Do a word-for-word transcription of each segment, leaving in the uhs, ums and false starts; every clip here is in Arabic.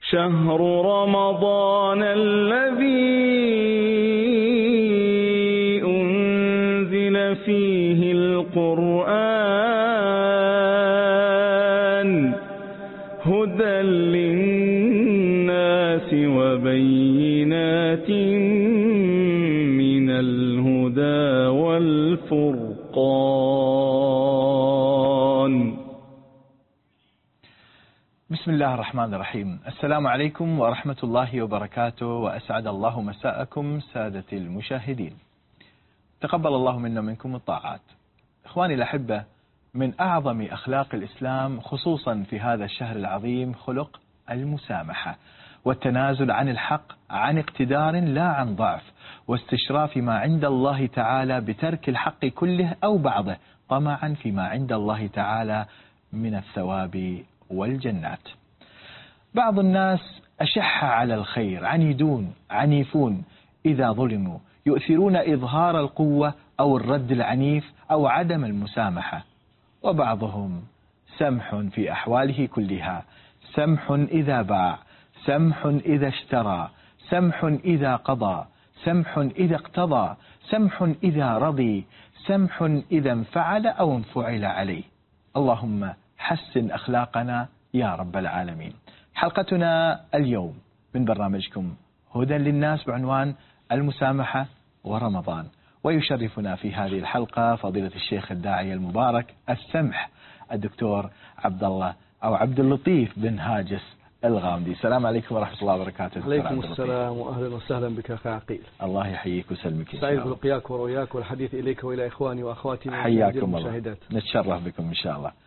شهر رمضان الذي أنزل فيه القرآن هدى للناس وبينات من الهدى والفرقان. بسم الله الرحمن الرحيم. السلام عليكم ورحمة الله وبركاته، وأسعد الله مساءكم سادة المشاهدين. تقبل الله منا منكم الطاعات. إخواني الأحبة، من أعظم أخلاق الإسلام خصوصا في هذا الشهر العظيم خلق المسامحة والتنازل عن الحق عن اقتدار لا عن ضعف، واستشراف ما عند الله تعالى بترك الحق كله أو بعضه طمعا فيما عند الله تعالى من الثواب والجنات. بعض الناس أشح على الخير، عنيدون عنيفون، إذا ظلموا يؤثرون إظهار القوة أو الرد العنيف أو عدم المسامحة. وبعضهم سمح في أحواله كلها، سمح إذا باع، سمح إذا اشترى، سمح إذا قضى، سمح إذا اقتضى، سمح إذا رضي، سمح إذا انفعل أو انفعل عليه. اللهم حسن أخلاقنا يا رب العالمين. حلقتنا اليوم من برنامجكم هدى للناس بعنوان المسامحة ورمضان، ويشرفنا في هذه الحلقة فضيلة الشيخ الداعية المبارك السمح الدكتور عبد الله أو عبد اللطيف بن هاجس الغامدي. السلام عليكم ورحمة الله وبركاته. عليكم السلام وأهلا وسهلا بك أخي عقيل. الله يحييك ويسلمك. سعيد بلقياك ورؤياك والحديث إليك وإلى إخواني وأخواتي حياكم الله، نتشرف بكم إن شاء الله.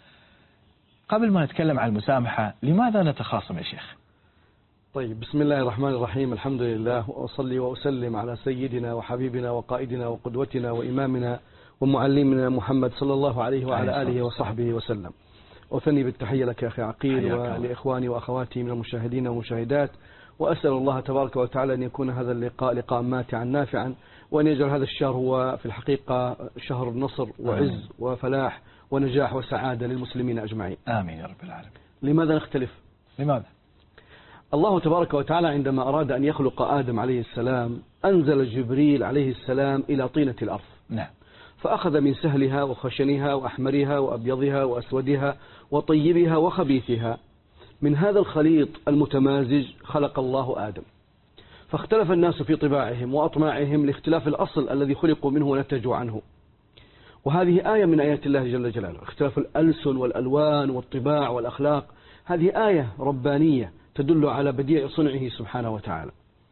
قبل ما نتكلم عن المسامحة، لماذا نتخاصم يا شيخ؟ طيب، بسم الله الرحمن الرحيم. الحمد لله، وأصلي وأسلم على سيدنا وحبيبنا وقائدنا وقدوتنا وإمامنا ومعلمنا محمد صلى الله عليه وعلى آله وصحبه وسلم. وثني بالتحية لك يا أخي عقيل ولإخواني وأخواتي من المشاهدين والمشاهدات، وأسأل الله تبارك وتعالى أن يكون هذا اللقاء لقاء ماتعا نافعا، وأن يجعل هذا الشهر هو في الحقيقة شهر النصر وعز وفلاح ونجاح وسعادة للمسلمين أجمعين. آمين يا رب العالمين. لماذا نختلف؟ لماذا؟ الله تبارك وتعالى عندما أراد أن يخلق آدم عليه السلام أنزل جبريل عليه السلام إلى طينة الأرض. نعم. فأخذ من سهلها وخشنها وأحمرها وأبيضها وأسودها وطيبها وخبيثها، من هذا الخليط المتمازج خلق الله آدم. فاختلف الناس في طباعهم وأطماعهم لاختلاف الأصل الذي خلقوا منه ونتجوا عنه. وهذه آية من آيات الله جل جلاله، اختلاف الألسن والألوان والطباع والأخلاق، هذه آية ربانية تدل على بديع صنعه سبحانه وتعالى.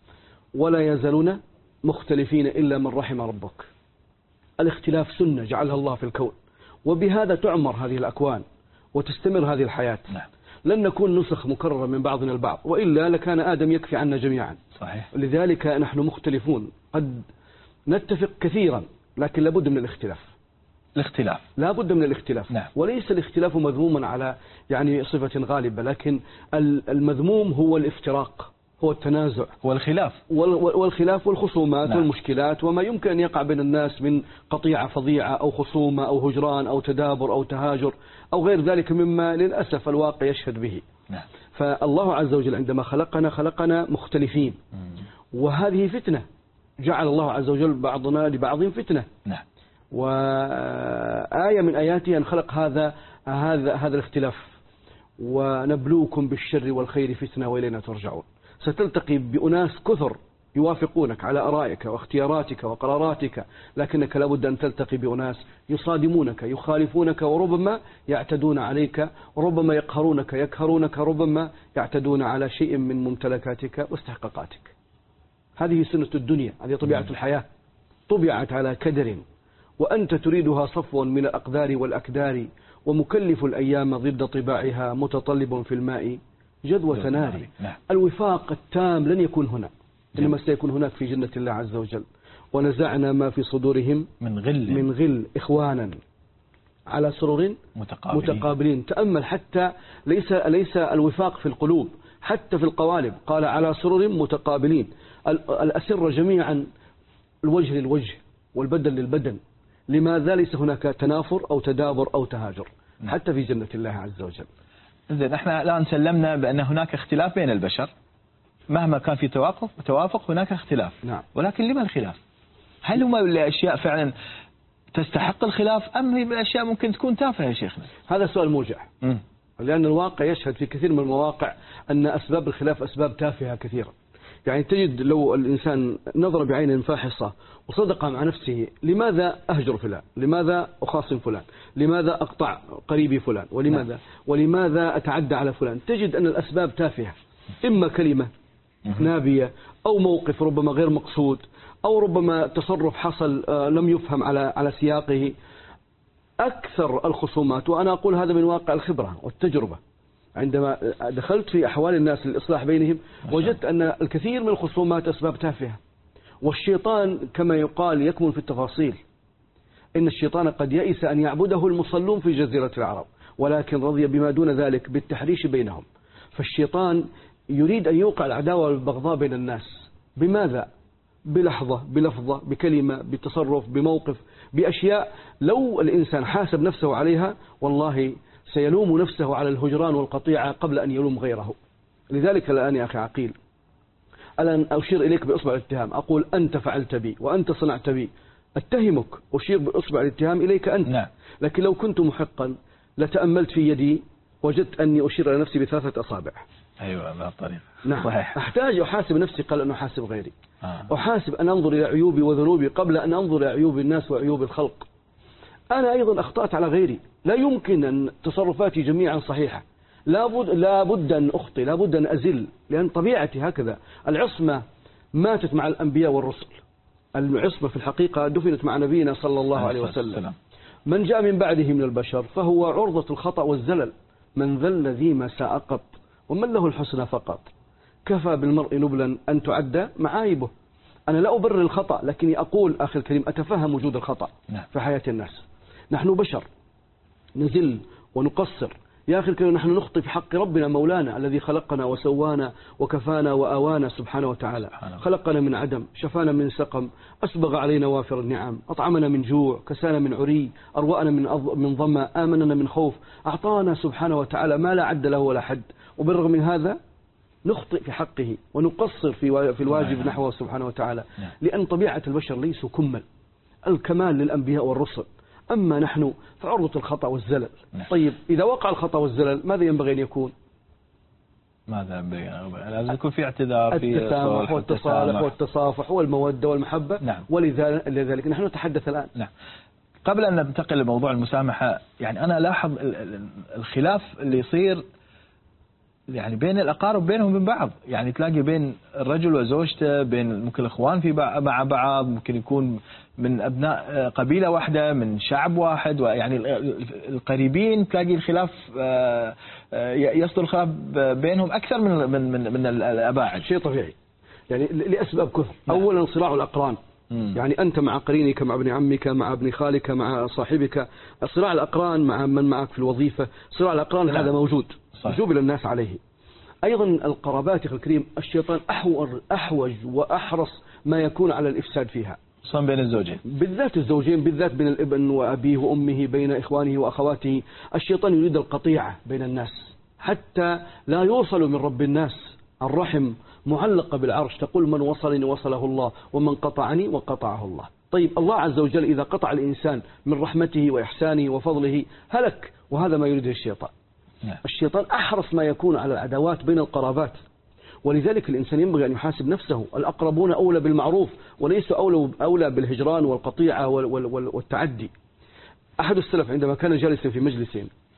ولا يزالون مختلفين إلا من رحم ربك. الاختلاف سنة جعلها الله في الكون، وبهذا تعمر هذه الأكوان وتستمر هذه الحياة. نعم. لن نكون نسخ مكررة من بعضنا البعض، وإلا لكان آدم يكفي عنا جميعا. صحيح. لذلك نحن مختلفون، قد نتفق كثيرا لكن لابد من الاختلاف. الاختلاف لابد من الاختلاف. نعم. وليس الاختلاف مذموما على يعني صفة غالبة، لكن المذموم هو الافتراق، هو التنازع، هو الخلاف والخلاف والخصومات. نعم. والمشكلات وما يمكن أن يقع بين الناس من قطيعة فظيعة أو خصومة أو هجران أو تدابر أو تهاجر أو غير ذلك مما للأسف الواقع يشهد به. نعم. فالله عز وجل عندما خلقنا خلقنا مختلفين. مم. وهذه فتنة، جعل الله عز وجل بعضنا لبعض فتنة. نعم. وآية من آياته أن خلق هذا هذا هذا الاختلاف. ونبلوكم بالشر والخير فتنة وإلينا ترجعون. ستلتقي بأناس كثر يوافقونك على آرائك واختياراتك وقراراتك، لكنك لابد أن تلتقي بأناس يصادمونك يخالفونك، وربما يعتدون عليك، وربما يقهرونك يكهرونك، ربما يعتدون على شيء من ممتلكاتك واستحقاقاتك. هذه سنة الدنيا، هذه طبيعة الحياة، طبعت على كدر، وأنت تريدها صفوا من الأقدار والأكدار، ومكلف الأيام ضد طباعها، متطلب في الماء جدوى نار. نعم. الوفاق التام لن يكون هنا، إنما سيكون هناك في جنة الله عز وجل. ونزعنا ما في صدورهم من غل من غل إخوانا على سرر متقابلين. متقابلين. تأمل حتى ليس ليس الوفاق في القلوب، حتى في القوالب قال على سرر متقابلين. الأسر جميعا الوجه للوجه والبدن للبدن. لماذا ليس هناك تنافر أو تدابر أو تهاجر حتى في جنة الله عز وجل؟ إذن احنا الآن سلمنا بأن هناك اختلاف بين البشر، مهما كان في توافق توافق هناك اختلاف. نعم. ولكن لما الخلاف؟ هل هم الأشياء فعلا تستحق الخلاف أم هي الأشياء ممكن تكون تافهة يا شيخنا؟ هذا سؤال موجع. م. لأن الواقع يشهد في كثير من المواقع أن أسباب الخلاف أسباب تافهة كثيرة. يعني تجد لو الإنسان نظر بعين فاحصة وصدق مع نفسه، لماذا أهجر فلان؟ لماذا أخاصم فلان؟ لماذا أقطع قريبي فلان؟ ولماذا؟ ولماذا أتعدى على فلان؟ تجد أن الأسباب تافهة، إما كلمة نابية أو موقف ربما غير مقصود أو ربما تصرف حصل لم يفهم على على سياقه. أكثر الخصومات، وأنا أقول هذا من واقع الخبرة والتجربة، عندما دخلت في أحوال الناس للإصلاح بينهم وجدت أن الكثير من الخصومات أسباب تافهة. والشيطان كما يقال يكمن في التفاصيل. إن الشيطان قد يئس أن يعبده المصلون في جزيرة العرب، ولكن رضي بما دون ذلك بالتحريش بينهم. فالشيطان يريد أن يوقع العداوة والبغضاء بين الناس. بماذا؟ بلحظة، بلفظة، بكلمة، بتصرف، بموقف، بأشياء لو الإنسان حاسب نفسه عليها والله سيلوم نفسه على الهجران والقطيعة قبل أن يلوم غيره. لذلك الآن يا أخي عقيل، الآن أشير إليك بإصبع الاتهام، أقول أنت فعلت بي وأنت صنعت بي، أتهمك، أشير بإصبع الاتهام إليك أنت. نعم. لكن لو كنت محقا لتأملت في يدي وجدت أني أشير إلى نفسي بثلاثة أصابع. أيوة ما الطريقة. نعم. صحيح. أحتاج أحاسب نفسي قبل أن أحاسب غيري. آه. أحاسب أن أنظر إلى عيوبي وذنوبي قبل أن أنظر إلى عيوب الناس وعيوب الخلق. أنا أيضا أخطأت على غيري، لا يمكن أن تصرفاتي جميعا صحيحة، لابد لابد أن أخطئ، لابد أن أزل، لأن طبيعتي هكذا. العصمة ماتت مع الأنبياء والرسل، العصمة في الحقيقة دفنت مع نبينا صلى الله عليه وسلم. من جاء من بعده من البشر فهو عرضة الخطأ والزلل. من ذا الذي ما ساء قط ومن له الحسنى فقط. كفى بالمرء نبلا أن تعدى معايبه. أنا لا أبرر الخطأ، لكني أقول أخي الكريم أتفهم وجود الخطأ في حياة الناس. نحن بشر نزل ونقصر يا أخي الكريم، نحن نخطئ في حق ربنا مولانا الذي خلقنا وسوانا وكفانا وآوانا سبحانه وتعالى. خلقنا من عدم، شفانا من سقم، أسبغ علينا وافر النعم، أطعمنا من جوع، كسانا من عري، أروأنا من من ظما، آمننا من خوف، أعطانا سبحانه وتعالى ما لا عد له ولا حد، وبالرغم من هذا نخطئ في حقه ونقصر في في الواجب نحوه سبحانه وتعالى، لأن طبيعة البشر ليسوا كمل، الكمال للأنبياء والرسل، أما نحن فعرضة الخطأ والزلل. طيب إذا وقع الخطأ والزلل ماذا ينبغي أن يكون؟ ماذا ينبغي؟ لازم يكون في اعتذار، في التسامح والتصالح والتصافح والمودة والمحبة. نعم. ولذلك نحن نتحدث الآن. نعم. قبل أن ننتقل لموضوع المسامحة، يعني أنا لاحظ الخلاف اللي يصير يعني بين الأقارب بينهم من بعض، يعني تلاقي بين الرجل وزوجته، بين ممكن الإخوان في مع بعض، ممكن يكون من أبناء قبيلة واحدة، من شعب واحد، ويعني القريبين تلاقي الخلاف يصدر الخلاف بينهم أكثر من من من, من الأباعد. شيء طبيعي يعني لأسباب كثر. أولا صراع الأقران، يعني أنت مع قرينك، مع ابن عمك، مع ابن خالك، مع صاحبك. صراع الأقران مع من معك في الوظيفة، صراع الأقران لا. هذا موجود جبل الناس عليه. أيضا القرابات يا الكريم، الشيطان أحور أحوج وأحرص ما يكون على الإفساد فيها، خصوصا بين الزوجين، بالذات الزوجين، بالذات بين الابن وأبيه وأمه، بين إخوانه وأخواته. الشيطان يريد القطيعة بين الناس حتى لا يوصلوا من رب الناس. الرحم معلقة بالعرش، تقول من وصلني وصله الله ومن قطعني وقطعه الله. طيب الله عز وجل إذا قطع الإنسان من رحمته وإحسانه وفضله هلك، وهذا ما يريده الشيطان. الشيطان أحرص ما يكون على العداوات بين القرابات، ولذلك الإنسان ينبغي أن يحاسب نفسه. الأقربون أولى بالمعروف وليسوا أولى, أولى بالهجران والقطيعة والتعدي. أحد السلف عندما كان جالسا في مجلس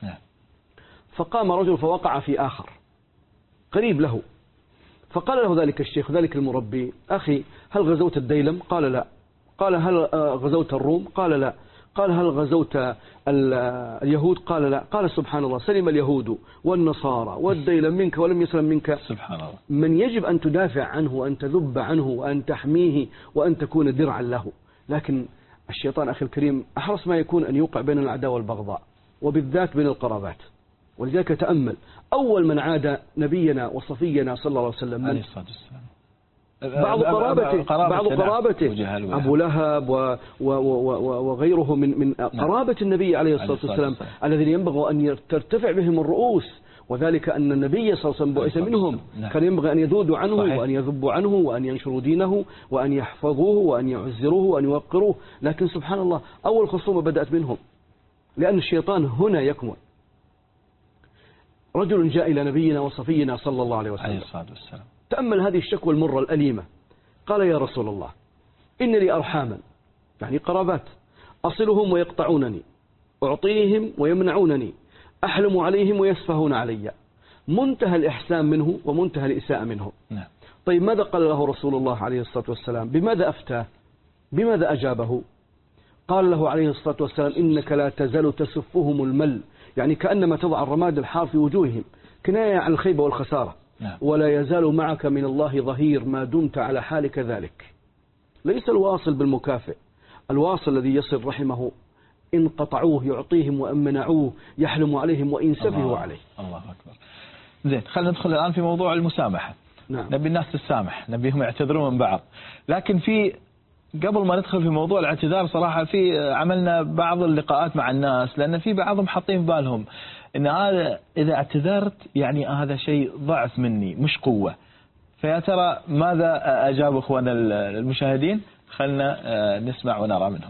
فقام رجل فوقع في آخر قريب له، فقال له ذلك الشيخ ذلك المربي: أخي هل غزوت الديلم؟ قال لا. قال هل غزوت الروم؟ قال لا. قال هل غزوت اليهود؟ قال لا. قال سبحان الله، سلم اليهود والنصارى والديلم منك ولم يسلم منك. سبحان الله. من يجب أن تدافع عنه وأن تذب عنه وأن تحميه وأن تكون درعا له. لكن الشيطان أخي الكريم أحرص ما يكون أن يوقع بين العداوة والبغضاء، وبالذات بين القرابات. ولذلك تأمل أول من عاد نبينا وصفينا صلى الله عليه وسلم عليه الصلاة والسلام بعض قرابته بعض قرابته أبو لهب و و و وغيره من من قرابة النبي عليه الصلاة والسلام الذين ينبغي أن ترتفع بهم الرؤوس وذلك أن النبي صلى الله عليه وسلم بعث منهم، نعم. كان ينبغي أن يذودوا عنه صحيح. وأن يذبوا عنه وأن ينشروا دينه وأن يحفظوه وأن يعزروه وأن يوقروه، لكن سبحان الله أول خصومة بدأت منهم، لأن الشيطان هنا يكمن. رجل جاء إلى نبينا وصفينا صلى الله عليه وسلم، عليه الصلاة والسلام، تأمل هذه الشكوى المرة الأليمة، قال يا رسول الله إن لي أرحاما، يعني قرابات، أصلهم ويقطعونني، أعطيهم ويمنعونني، أحلم عليهم ويسفهون علي، منتهى الإحسان منه ومنتهى الإساءة منه. نعم. طيب ماذا قال له رسول الله عليه الصلاة والسلام؟ بماذا أفتاه؟ بماذا أجابه؟ قال له عليه الصلاة والسلام إنك لا تزال تسفهم المل، يعني كأنما تضع الرماد الحار في وجوههم، كناية عن الخيبة والخسارة. نعم. ولا يزال معك من الله ظهير ما دمت على حالك ذلك. ليس الواصل بالمكافئ، الواصل الذي يصل رحمه إن قطعوه يعطيهم وإن منعوه يحلم عليهم وإن سفهوا عليه. الله أكبر. زين، خلينا ندخل الآن في موضوع المسامحة. نعم. نبي الناس تسامح، نبيهم يعتذرون من بعض، لكن في قبل ما ندخل في موضوع الاعتذار صراحة في عملنا بعض اللقاءات مع الناس، لأن في بعضهم حاطين في بالهم إن هذا إذا اعتذرت يعني هذا شيء ضعف مني مش قوة. فيا ترى ماذا أجاب أخوانا المشاهدين؟ خلنا نسمع ونرى منهم.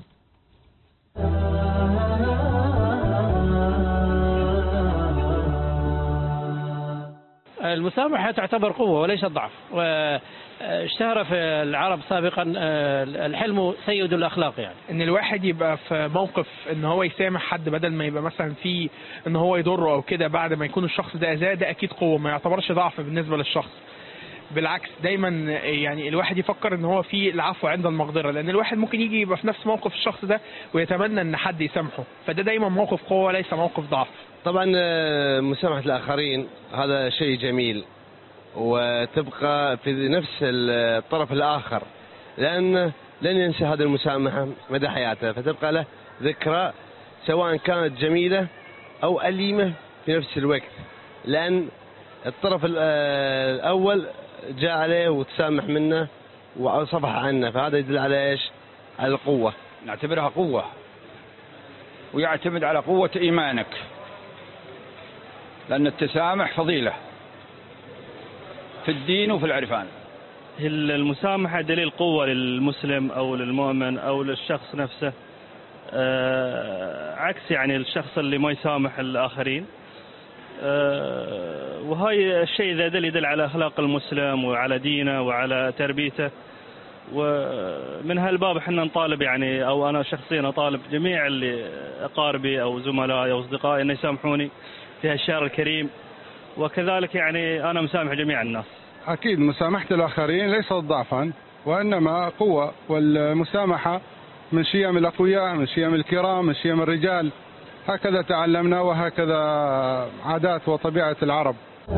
المسامحة تعتبر قوة وليس ضعف، واشتهر في العرب سابقا الحلم سيد الأخلاق، يعني ان الواحد يبقى في موقف ان هو يسامح حد بدل ما يبقى مثلا في ان هو يضره او كده بعد ما يكون الشخص ده اذاه، ده اكيد قوة، ما يعتبرش ضعف بالنسبة للشخص. بالعكس دايما يعني الواحد يفكر ان هو في العفو عند المقدرة، لان الواحد ممكن يجي يبقى في نفس موقف الشخص ده ويتمنى ان حد يسامحه، فده دايما موقف قوة وليس موقف ضعف. طبعا مسامحة الآخرين هذا شيء جميل، وتبقى في نفس الطرف الآخر، لأن لن ينسى هذه المسامحة مدى حياته، فتبقى له ذكرى سواء كانت جميلة أو أليمة في نفس الوقت، لأن الطرف الأول جاء عليه وتسامح منه وصفح عنه، فهذا يدل على إيش؟ على القوة. نعتبرها قوة، ويعتمد على قوة إيمانك، لأن التسامح فضيلة في الدين وفي العرفان. المسامحة دليل قوة للمسلم أو للمؤمن أو للشخص نفسه، عكس يعني الشخص اللي ما يسامح الآخرين. وهاي الشيء ذا دل يدل على أخلاق المسلم وعلى دينه وعلى تربيته. ومن هالباب احنا نطالب يعني، أو أنا شخصيا أطالب جميع اللي أقاربي أو زملائي أو أصدقائي أن يسامحوني في هالشهر الكريم، وكذلك يعني أنا مسامح جميع الناس. أكيد مسامحة الآخرين ليست ضعفا وإنما قوة، والمسامحة من شيم الأقوياء، من شيم الكرام، من شيم الرجال، هكذا تعلمنا وهكذا عادات وطبيعة العرب.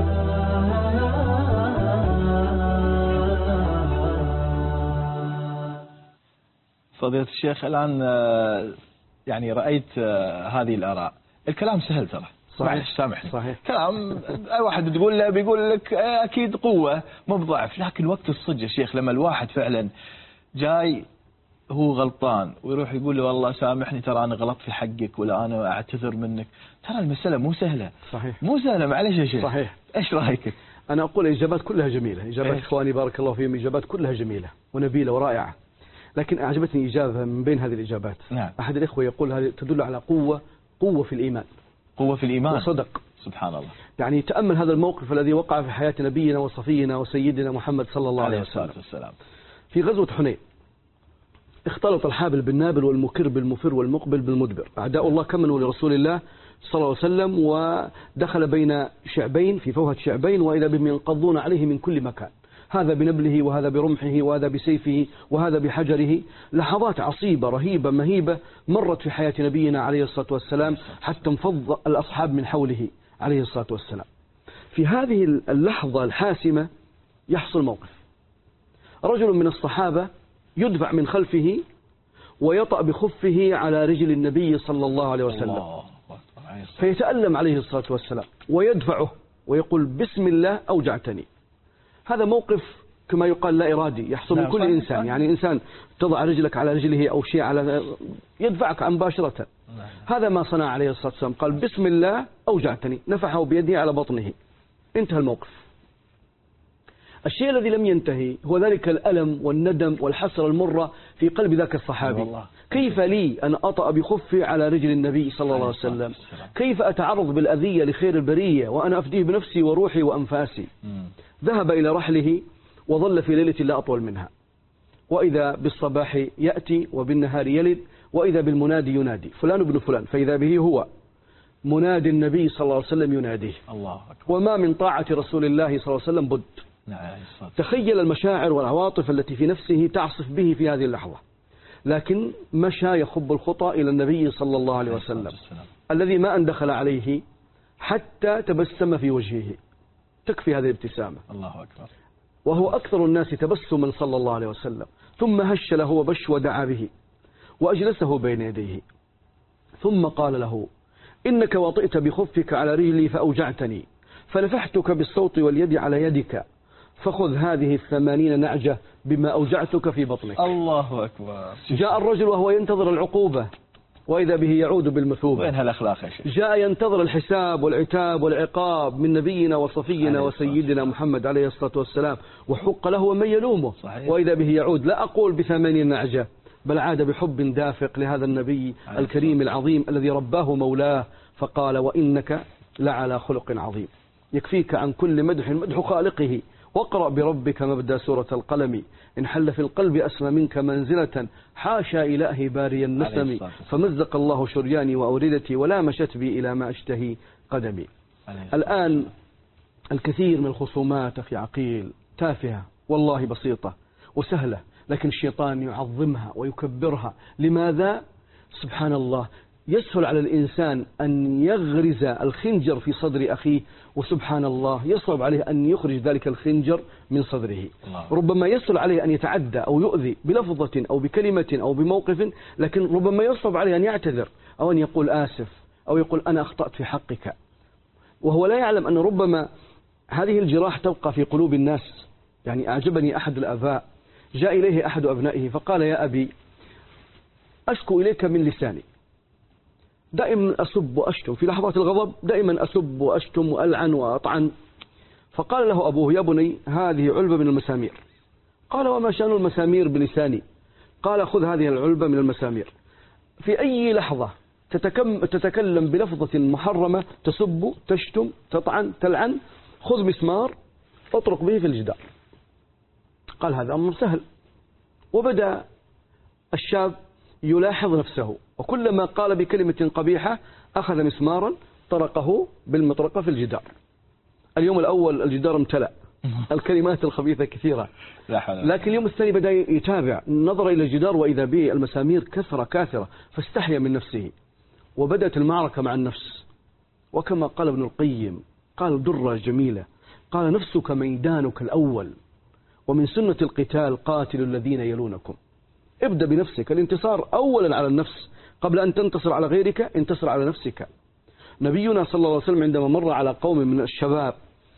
فضيلة الشيخ الآن يعني رأيت هذه الآراء، الكلام سهل ترى، صحيح سامحني، صحيح. كلام أي واحد تقول له بيقول لك أكيد قوة مو بضعف، لكن وقت الصدق يا شيخ لما الواحد فعلا جاي هو غلطان ويروح يقول له والله سامحني ترى أنا غلطت في حقك ولا أنا أعتذر منك، ترى المسألة مو سهلة. صحيح مو سهلة، معلش يا شيخ. صحيح. إيش رأيك؟ أنا أقول الإجابات كلها جميلة، إجابات إيه؟ إخواني بارك الله فيهم إجابات كلها جميلة ونبيلة ورائعة، لكن أعجبتني إجابة من بين هذه الإجابات. نعم. أحد الإخوة يقول هذه تدل على قوة، قوة في الإيمان، قوة في الإيمان وصدق. سبحان الله. يعني تأمل هذا الموقف الذي وقع في حياة نبينا وصفينا وسيدنا محمد صلى الله عليه وسلم في غزوة حنين. اختلط الحابل بالنابل والمكر بالمفر والمقبل بالمدبر، أعداء الله كمنوا لرسول الله صلى الله عليه وسلم، ودخل بين شعبين في فوهة شعبين وإذا بهم ينقضون عليه من كل مكان، هذا بنبله وهذا برمحه وهذا بسيفه وهذا بحجره. لحظات عصيبة رهيبة مهيبة مرت في حياة نبينا عليه الصلاة والسلام حتى انفض الأصحاب من حوله عليه الصلاة والسلام. في هذه اللحظة الحاسمة يحصل موقف، رجل من الصحابة يدفع من خلفه ويطأ بخفه على رجل النبي صلى الله عليه وسلم، فيتألم عليه الصلاة والسلام ويدفعه ويقول بسم الله أوجعتني. هذا موقف كما يقال لا إرادي يحصل من كل إنسان. يعني إنسان تضع رجلك على رجله أو شيء على يدفعك مباشرة. هذا ما صنع عليه الصلاة والسلام، قال بسم الله أوجعتني، نفحه بيده على بطنه، انتهى الموقف. الشيء الذي لم ينتهي هو ذلك الألم والندم والحسرة المرة في قلب ذاك الصحابي. كيف لي أن أطأ بخفي على رجل النبي صلى الله عليه وسلم؟ كيف أتعرض بالأذية لخير البرية وأنا أفديه بنفسي وروحي وأنفاسي؟ ذهب إلى رحله وظل في ليلة لا أطول منها، وإذا بالصباح يأتي وبالنهار يلد، وإذا بالمنادي ينادي فلان ابن فلان، فإذا به هو منادي النبي صلى الله عليه وسلم يناديه. الله أكبر. وما من طاعة رسول الله صلى الله عليه وسلم بد. تخيل المشاعر والعواطف التي في نفسه تعصف به في هذه اللحظة، لكن مشى يخب الخطى إلى النبي صلى الله عليه وسلم الذي ما أن دخل عليه حتى تبسم في وجهه، تكفي هذه الابتسامة. الله أكبر. وهو أكثر الناس تبسما صلى الله عليه وسلم، ثم هش له وبش ودعا به وأجلسه بين يديه، ثم قال له إنك وطئت بخفك على رجلي فأوجعتني، فنفحتك بالصوت واليد على يدك، فخذ هذه الثمانين نعجة بما أوجعتك في بطنك. الله أكبر. جاء الرجل وهو ينتظر العقوبة، وإذا به يعود بالمثوبة. وين هالأخلاق يا شيخ؟ جاء ينتظر الحساب والعتاب والعقاب من نبينا وصفينا وسيدنا محمد عليه الصلاة والسلام، وحق له ومن يلومه. صحيح. وإذا به يعود لا أقول بثمانين نعجة، بل عاد بحب دافق لهذا النبي الكريم العظيم الذي رباه مولاه، فقال وإنك لعلى خلق عظيم. يكفيك عن كل مدح مدح خالقه، واقرأ بربك مبدأ سورة القلم، إن حل في القلب أسمى منك منزلة، حاشا إلهي باري النسم، فمزق الله شرياني وأوردتي، ولا مشت بي إلى ما أشتهي قدمي. الآن الكثير من الخصومات في عقيل تافهة والله بسيطة وسهلة، لكن الشيطان يعظمها ويكبرها. لماذا؟ سبحان الله، يسهل على الإنسان أن يغرز الخنجر في صدر أخيه، وسبحان الله يصعب عليه أن يخرج ذلك الخنجر من صدره. الله. ربما يسهل عليه أن يتعدى أو يؤذي بلفظة أو بكلمة أو بموقف، لكن ربما يصعب عليه أن يعتذر أو أن يقول آسف أو يقول أنا أخطأت في حقك، وهو لا يعلم أن ربما هذه الجراح تبقى في قلوب الناس. يعني أعجبني أحد الآباء، جاء إليه أحد أبنائه فقال يا أبي أشكو إليك من لساني، دائما أسب وأشتم في لحظات الغضب، دائما أسب وأشتم وألعن وأطعن. فقال له أبوه يا بني هذه علبة من المسامير. قال وما شأن المسامير بلساني؟ قال خذ هذه العلبة من المسامير، في أي لحظة تتكلم بلفظة محرمة تسب تشتم تطعن تلعن، خذ مسمار اطرق به في الجدار. قال هذا أمر سهل. وبدأ الشاب يلاحظ نفسه، وكلما قال بكلمة قبيحة أخذ مسمارا طرقه بالمطرقة في الجدار. اليوم الأول الجدار امتلأ، الكلمات الخبيثة كثيرة، لكن اليوم الثاني بدأ يتابع، نظر إلى الجدار وإذا به المسامير كثرة كاثرة، فاستحيا من نفسه، وبدأت المعركة مع النفس. وكما قال ابن القيم قال درة جميلة، قال نفسك ميدانك الأول، ومن سنة القتال قاتل الذين يلونكم. ابدأ بنفسك، الانتصار أولا على النفس، قبل أن تنتصر على غيرك انتصر على نفسك. نبينا صلى الله عليه وسلم عندما مر على قوم من الشباب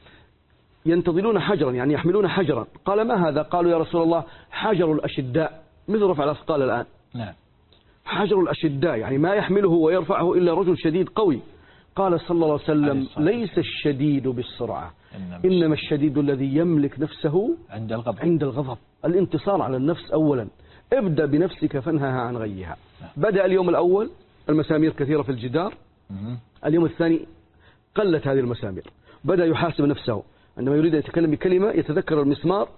ينتظرون حجرا، يعني يحملون حجرا، قال ما هذا؟ قالوا يا رسول الله حجر الأشداء، مثل رفع الأثقال الآن. نعم. حجر الأشداء يعني ما يحمله ويرفعه إلا رجل شديد قوي. قال صلى الله عليه وسلم ليس الشديد بالسرعة، إنما الشديد الذي يملك نفسه عند الغضب. عند الغضب. الانتصار على النفس أولا، ابدأ بنفسك فانهها عن غيها. بدأ اليوم الأول المسامير كثيرة في الجدار، اليوم الثاني قلت هذه المسامير، بدأ يحاسب نفسه، عندما يريد أن يتكلم بكلمة يتذكر المسمار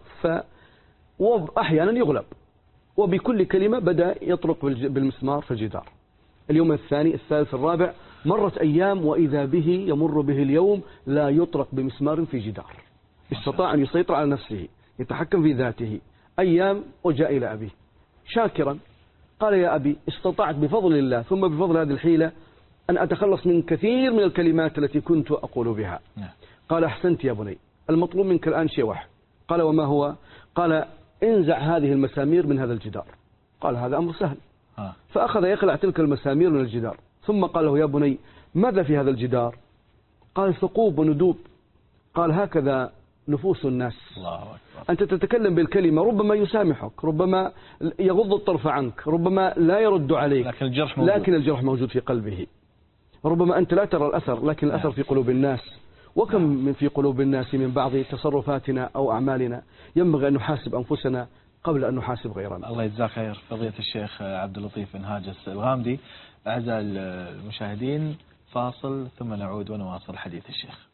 فأحيانا يغلب، وبكل كلمة بدأ يطرق بالمسمار في الجدار. اليوم الثاني الثالث الرابع، مرت أيام وإذا به يمر به اليوم لا يطرق بمسمار في جدار. استطاع أن يسيطر على نفسه، يتحكم في ذاته. أيام وجاء إلى أبيه شاكرا، قال يا أبي استطعت بفضل الله ثم بفضل هذه الحيلة أن أتخلص من كثير من الكلمات التي كنت أقول بها. قال أحسنت يا بني، المطلوب منك الآن شيء واحد. قال وما هو؟ قال انزع هذه المسامير من هذا الجدار. قال هذا أمر سهل. فأخذ يخلع تلك المسامير من الجدار، ثم قال له يا بني ماذا في هذا الجدار؟ قال ثقوب وندوب. قال هكذا نفوس الناس. الله أكبر. أنت تتكلم بالكلمة ربما يسامحك، ربما يغض الطرف عنك، ربما لا يرد عليك، لكن الجرح موجود, لكن الجرح موجود في قلبه. ربما أنت لا ترى الأثر، لكن الأثر في قلوب الناس. وكم من في قلوب الناس من بعض تصرفاتنا أو أعمالنا ينبغي أن نحاسب أنفسنا قبل أن نحاسب غيرنا. الله يجزاك خير فضيلة الشيخ عبد اللطيف بن هاجس الغامدي. أعزائي المشاهدين فاصل ثم نعود ونواصل حديث الشيخ.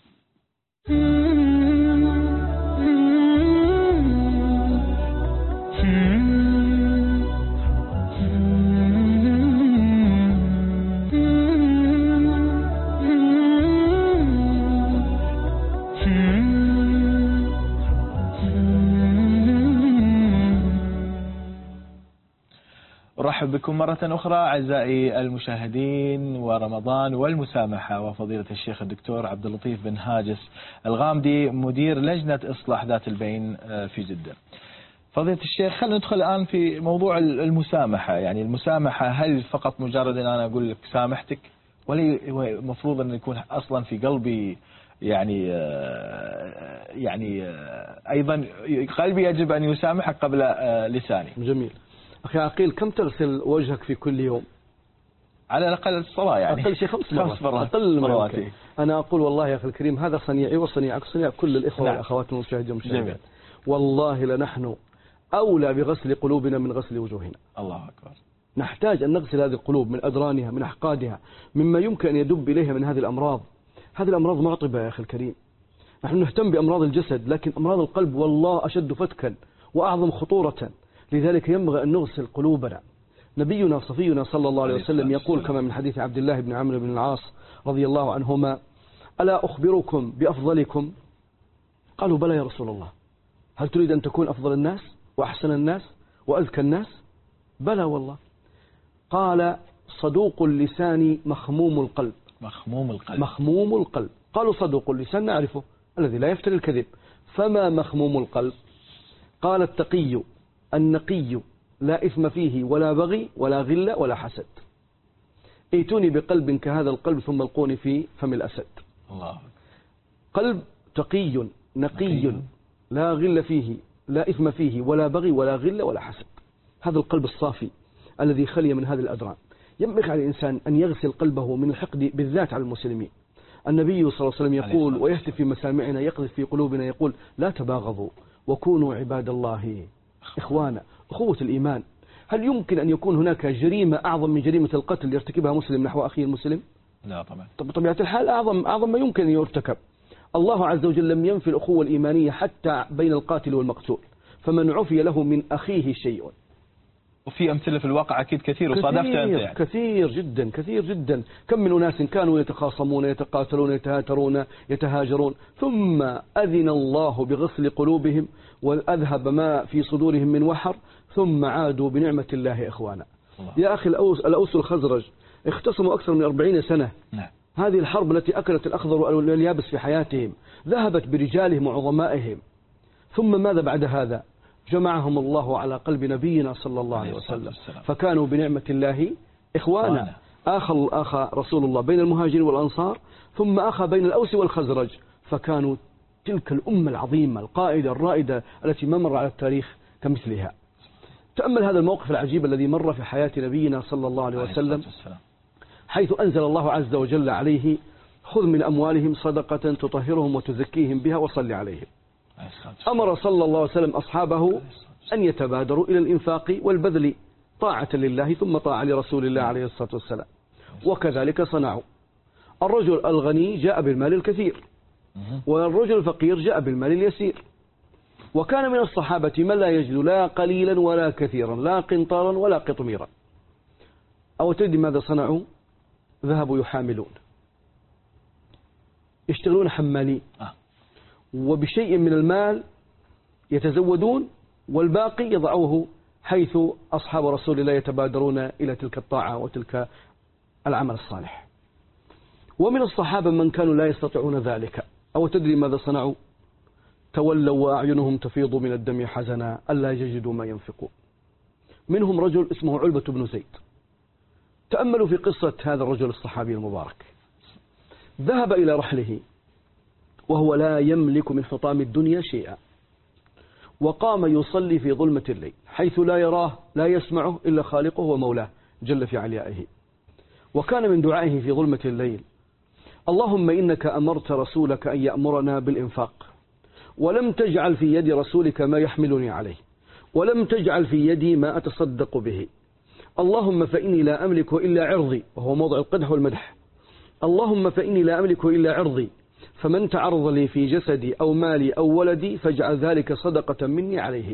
أرحب بكم مرة أخرى أعزائي المشاهدين، ورمضان والمسامحة وفضيلة الشيخ الدكتور عبد اللطيف بن هاجس الغامدي مدير لجنة إصلاح ذات البين في جدة. فضيلة الشيخ خلينا ندخل الآن في موضوع المسامحة. يعني المسامحة هل فقط مجرد أن أنا أقول لك سامحتك، ولا المفروض أن يكون أصلا في قلبي يعني يعني أيضا قلبي يجب أن يسامحك قبل لساني؟ جميل. أخي عقيل، كم تغسل وجهك في كل يوم؟ على الأقل الصلاة يعني أقل شيء خمس مرات, خمس مرات. أقل مرات. أنا أقول والله يا أخي الكريم هذا صنيعي وصنيعك صنيع كل الإخوة نعم. والأخوات المشاهدين والمشاهدات. والله لنحن أولى بغسل قلوبنا من غسل وجوهنا. الله أكبر. نحتاج أن نغسل هذه القلوب من أدرانها، من أحقادها، مما يمكن أن يدب إليها من هذه الأمراض. هذه الأمراض معطبة يا أخي الكريم. نحن نهتم بأمراض الجسد، لكن أمراض القلب والله أشد فتكا وأعظم خطورة. لذلك ينبغي أن نغسل قلوبنا. نبينا صفينا صلى الله عليه وسلم يقول كما من حديث عبد الله بن عمرو بن العاص رضي الله عنهما: ألا أخبركم بأفضلكم؟ قالوا: بلى يا رسول الله. هل تريد أن تكون أفضل الناس وأحسن الناس وأذكى الناس؟ بلى والله. قال: صدوق اللسان مخموم القلب. مخموم القلب. مخموم القلب. قالوا: صدوق اللسان نعرفه، الذي لا يفتري الكذب. فما مخموم القلب؟ قال: التقي النقي لا إثم فيه ولا بغي ولا غل ولا حسد. ائتوني بقلب كهذا القلب ثم القوني في فم الأسد. الله. قلب تقي نقي, نقي لا غل فيه لا إثم فيه ولا بغي ولا غل ولا حسد. هذا القلب الصافي الذي خلي من هذه الأدران. ينبغي على الإنسان أن يغسل قلبه من الحقد بالذات على المسلمين. النبي صلى الله عليه وسلم يقول ويهتف في مسامعنا يقذف في قلوبنا يقول: لا تباغضوا وكونوا عباد الله إخوانا. أخوة الإيمان. هل يمكن أن يكون هناك جريمة أعظم من جريمة القتل يرتكبها مسلم نحو أخيه المسلم؟ لا طبعا. بطبيعة الحال أعظم أعظم ما يمكن أن يرتكب. الله عز وجل لم ينفي الأخوة الإيمانية حتى بين القاتل والمقتول، فمن عفي له من أخيه شيء. وفي أمثلة في الواقع أكيد كثير وصادفت أنت يعني. كثير جدا كثير جدا. كم من أناس كانوا يتخاصمون يتقاتلون يتهاترون يتهاجرون، ثم أذن الله بغسل قلوبهم وأذهب ما في صدورهم من وحر، ثم عادوا بنعمة الله إخوانا. الله. يا أخي الأوس, الأوس الخزرج اختصموا أكثر من أربعين سنة. نعم. هذه الحرب التي أكلت الأخضر واليابس في حياتهم ذهبت برجالهم وعظمائهم. ثم ماذا بعد هذا؟ جمعهم الله على قلب نبينا صلى الله عليه وسلم، فكانوا بنعمة الله إخوانا. آخى آخى رسول الله بين المهاجرين والأنصار، ثم آخى بين الأوس والخزرج، فكانوا تلك الأمة العظيمة القائدة الرائدة التي ما مر على التاريخ كمثلها. تأمل هذا الموقف العجيب الذي مر في حياة نبينا صلى الله عليه وسلم، حيث أنزل الله عز وجل عليه: خذ من أموالهم صدقة تطهرهم وتزكيهم بها وصل عليهم. أمر صلى الله عليه وسلم أصحابه أن يتبادروا إلى الإنفاق والبذل طاعة لله ثم طاعة لرسول الله عليه الصلاة والسلام، وكذلك صنعوا. الرجل الغني جاء بالمال الكثير، والرجل الفقير جاء بالمال اليسير. وكان من الصحابة من لا يجد لا قليلا ولا كثيرا، لا قنطارا ولا قطميرا. أو تدري ماذا صنعوا؟ ذهبوا يحاملون، يشتغلون حمالين، وبشيء من المال يتزودون، والباقي يضعوه حيث أصحاب رسول الله يتبادرون إلى تلك الطاعة وتلك العمل الصالح. ومن الصحابة من كانوا لا يستطيعون ذلك. أو تدري ماذا صنعوا؟ تولوا وأعينهم تفيض من الدم حزنا ألا يجدوا ما ينفقون. منهم رجل اسمه علبة بن زيد. تأملوا في قصة هذا الرجل الصحابي المبارك. ذهب إلى رحله وهو لا يملك من حطام الدنيا شيئا، وقام يصلي في ظلمة الليل حيث لا يراه لا يسمعه إلا خالقه ومولاه جل في عليائه. وكان من دعائه في ظلمة الليل: اللهم إنك أمرت رسولك أن يأمرنا بالإنفاق، ولم تجعل في يد رسولك ما يحملني عليه، ولم تجعل في يدي ما أتصدق به. اللهم فإني لا أملك إلا عرضي، وهو موضع القدح والمدح. اللهم فإني لا أملك إلا عرضي، فمن تعرض لي في جسدي أو مالي أو ولدي فاجعل ذلك صدقة مني عليه.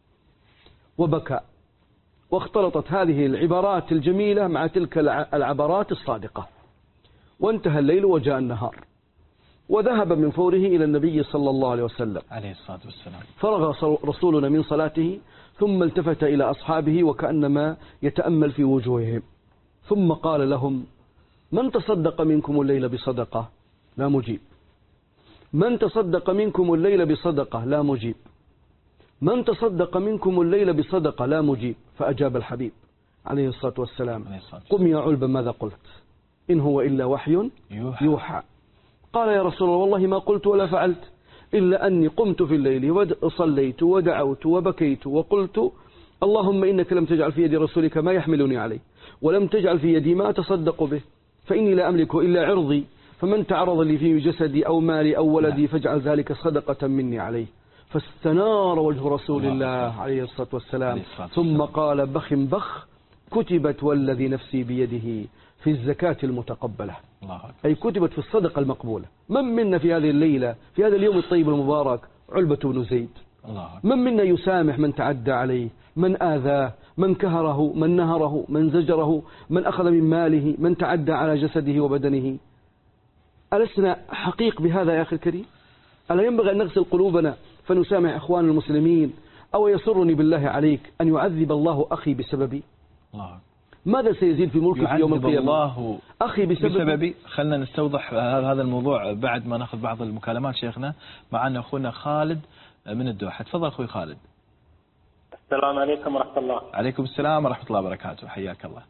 وبكى، واختلطت هذه العبارات الجميلة مع تلك العبارات الصادقة. وانتهى الليل وجاء النهار، وذهب من فوره إلى النبي صلى الله عليه وسلم عليه الصلاة والسلام. فرغ رسولنا من صلاته ثم التفت إلى أصحابه وكأنما يتأمل في وجوههم، ثم قال لهم: من تصدق منكم الليل بصدقة؟ لا مجيب. من تصدق منكم الليل بصدقة؟ لا مجيب. من تصدق منكم الليل بصدقة؟ لا مجيب. فأجاب الحبيب عليه الصلاة والسلام: قم يا علبة ماذا قلت؟ إن هو إلا وحي يوحى. قال: يا رسول الله والله ما قلت ولا فعلت، إلا أني قمت في الليل وصليت ودعوت وبكيت وقلت: اللهم إنك لم تجعل في يد رسولك ما يحملني عليه، ولم تجعل في يدي ما أتصدق به، فإني لا أملك إلا عرضي، فمن تعرض لي في جسدي أو مالي أو ولدي فاجعل ذلك صدقة مني عليه. فاستنار وجه رسول الله عليه الصلاة والسلام، ثم قال: بخ بخ، كتبت والذي نفسي بيده في الزكاة المتقبلة، أي كتبت في الصدقة المقبولة. من منا في هذه الليلة في هذا اليوم الطيب المبارك علبة بن زيد؟ من منا يسامح من تعدى عليه، من آذاه، من كهره، من نهره، من زجره، من أخذ من ماله، من تعدى على جسده وبدنه؟ ألسنا حقيق بهذا يا أخي الكريم؟ ألا ينبغي أن نغسل قلوبنا فنسامح إخوان المسلمين؟ أو يسرني بالله عليك أن يعذب الله أخي بسببي؟ الله. ماذا سيزيد في ملكه في يوم القيامة؟ الله أخي بسببي, بسببي. خلنا نستوضح هذا الموضوع بعد ما نأخذ بعض المكالمات شيخنا. معنا أخونا خالد من الدوحة. تفضل أخوي خالد. السلام عليكم ورحمة الله. عليكم السلام ورحمة الله وبركاته، حياك الله.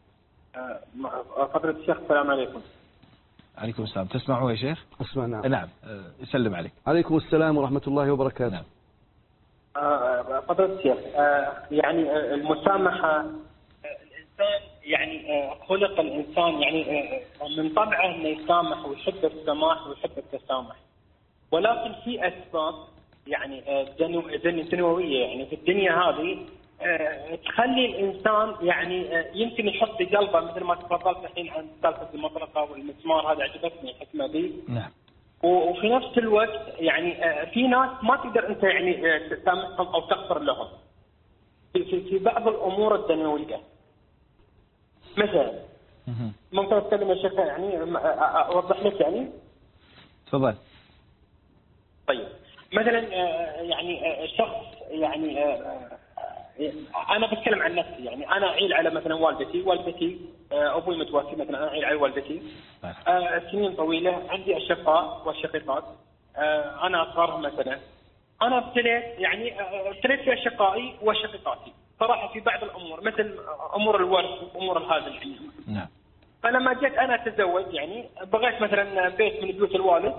فضيلة الشيخ السلام عليكم. عليكم السلام. تسمعوا يا شيخ؟ أسمع. نعم. نعم. يسلم عليك. عليكم السلام ورحمة الله وبركاته. نعم. فضيلة الشيخ، يعني المسامحة، الإنسان يعني خلق الإنسان يعني من طبعه أنه يسامح ويحب السماح ويحب التسامح، ولكن في أسباب يعني دنيوية يعني في الدنيا هذه تخلي الإنسان يعني يمكن يحط قلبه، مثل ما تفضلت الحين عن سالفة المطرقة والمسمار، هذا عجبتني الحكمة دي. نعم. وفي نفس الوقت يعني في ناس ما تقدر أنت يعني تسامحهم أو تغفر لهم في في بعض الأمور الدنيوية. مثلا ممكن أتكلم يا شيخ يعني أوضح لك يعني؟ تفضل. طيب مثلا يعني شخص يعني أنا بتكلم عن نفسي، يعني أنا أعيل على مثلا والدتي والدتي أبوي متوفي، مثلا أنا أعيل على والدتي سنين طويلة، عندي أشقاء والشقيقات، أنا أصغرهم مثلا. أنا ابتليت يعني ابتليت في أشقائي وشقيقاتي صراحة في بعض الأمور، مثل أمور الورث وأمور هذا العلم. نعم. فلما جيت أنا أتزوج يعني بغيت مثلا بيت من بيوت الوالد،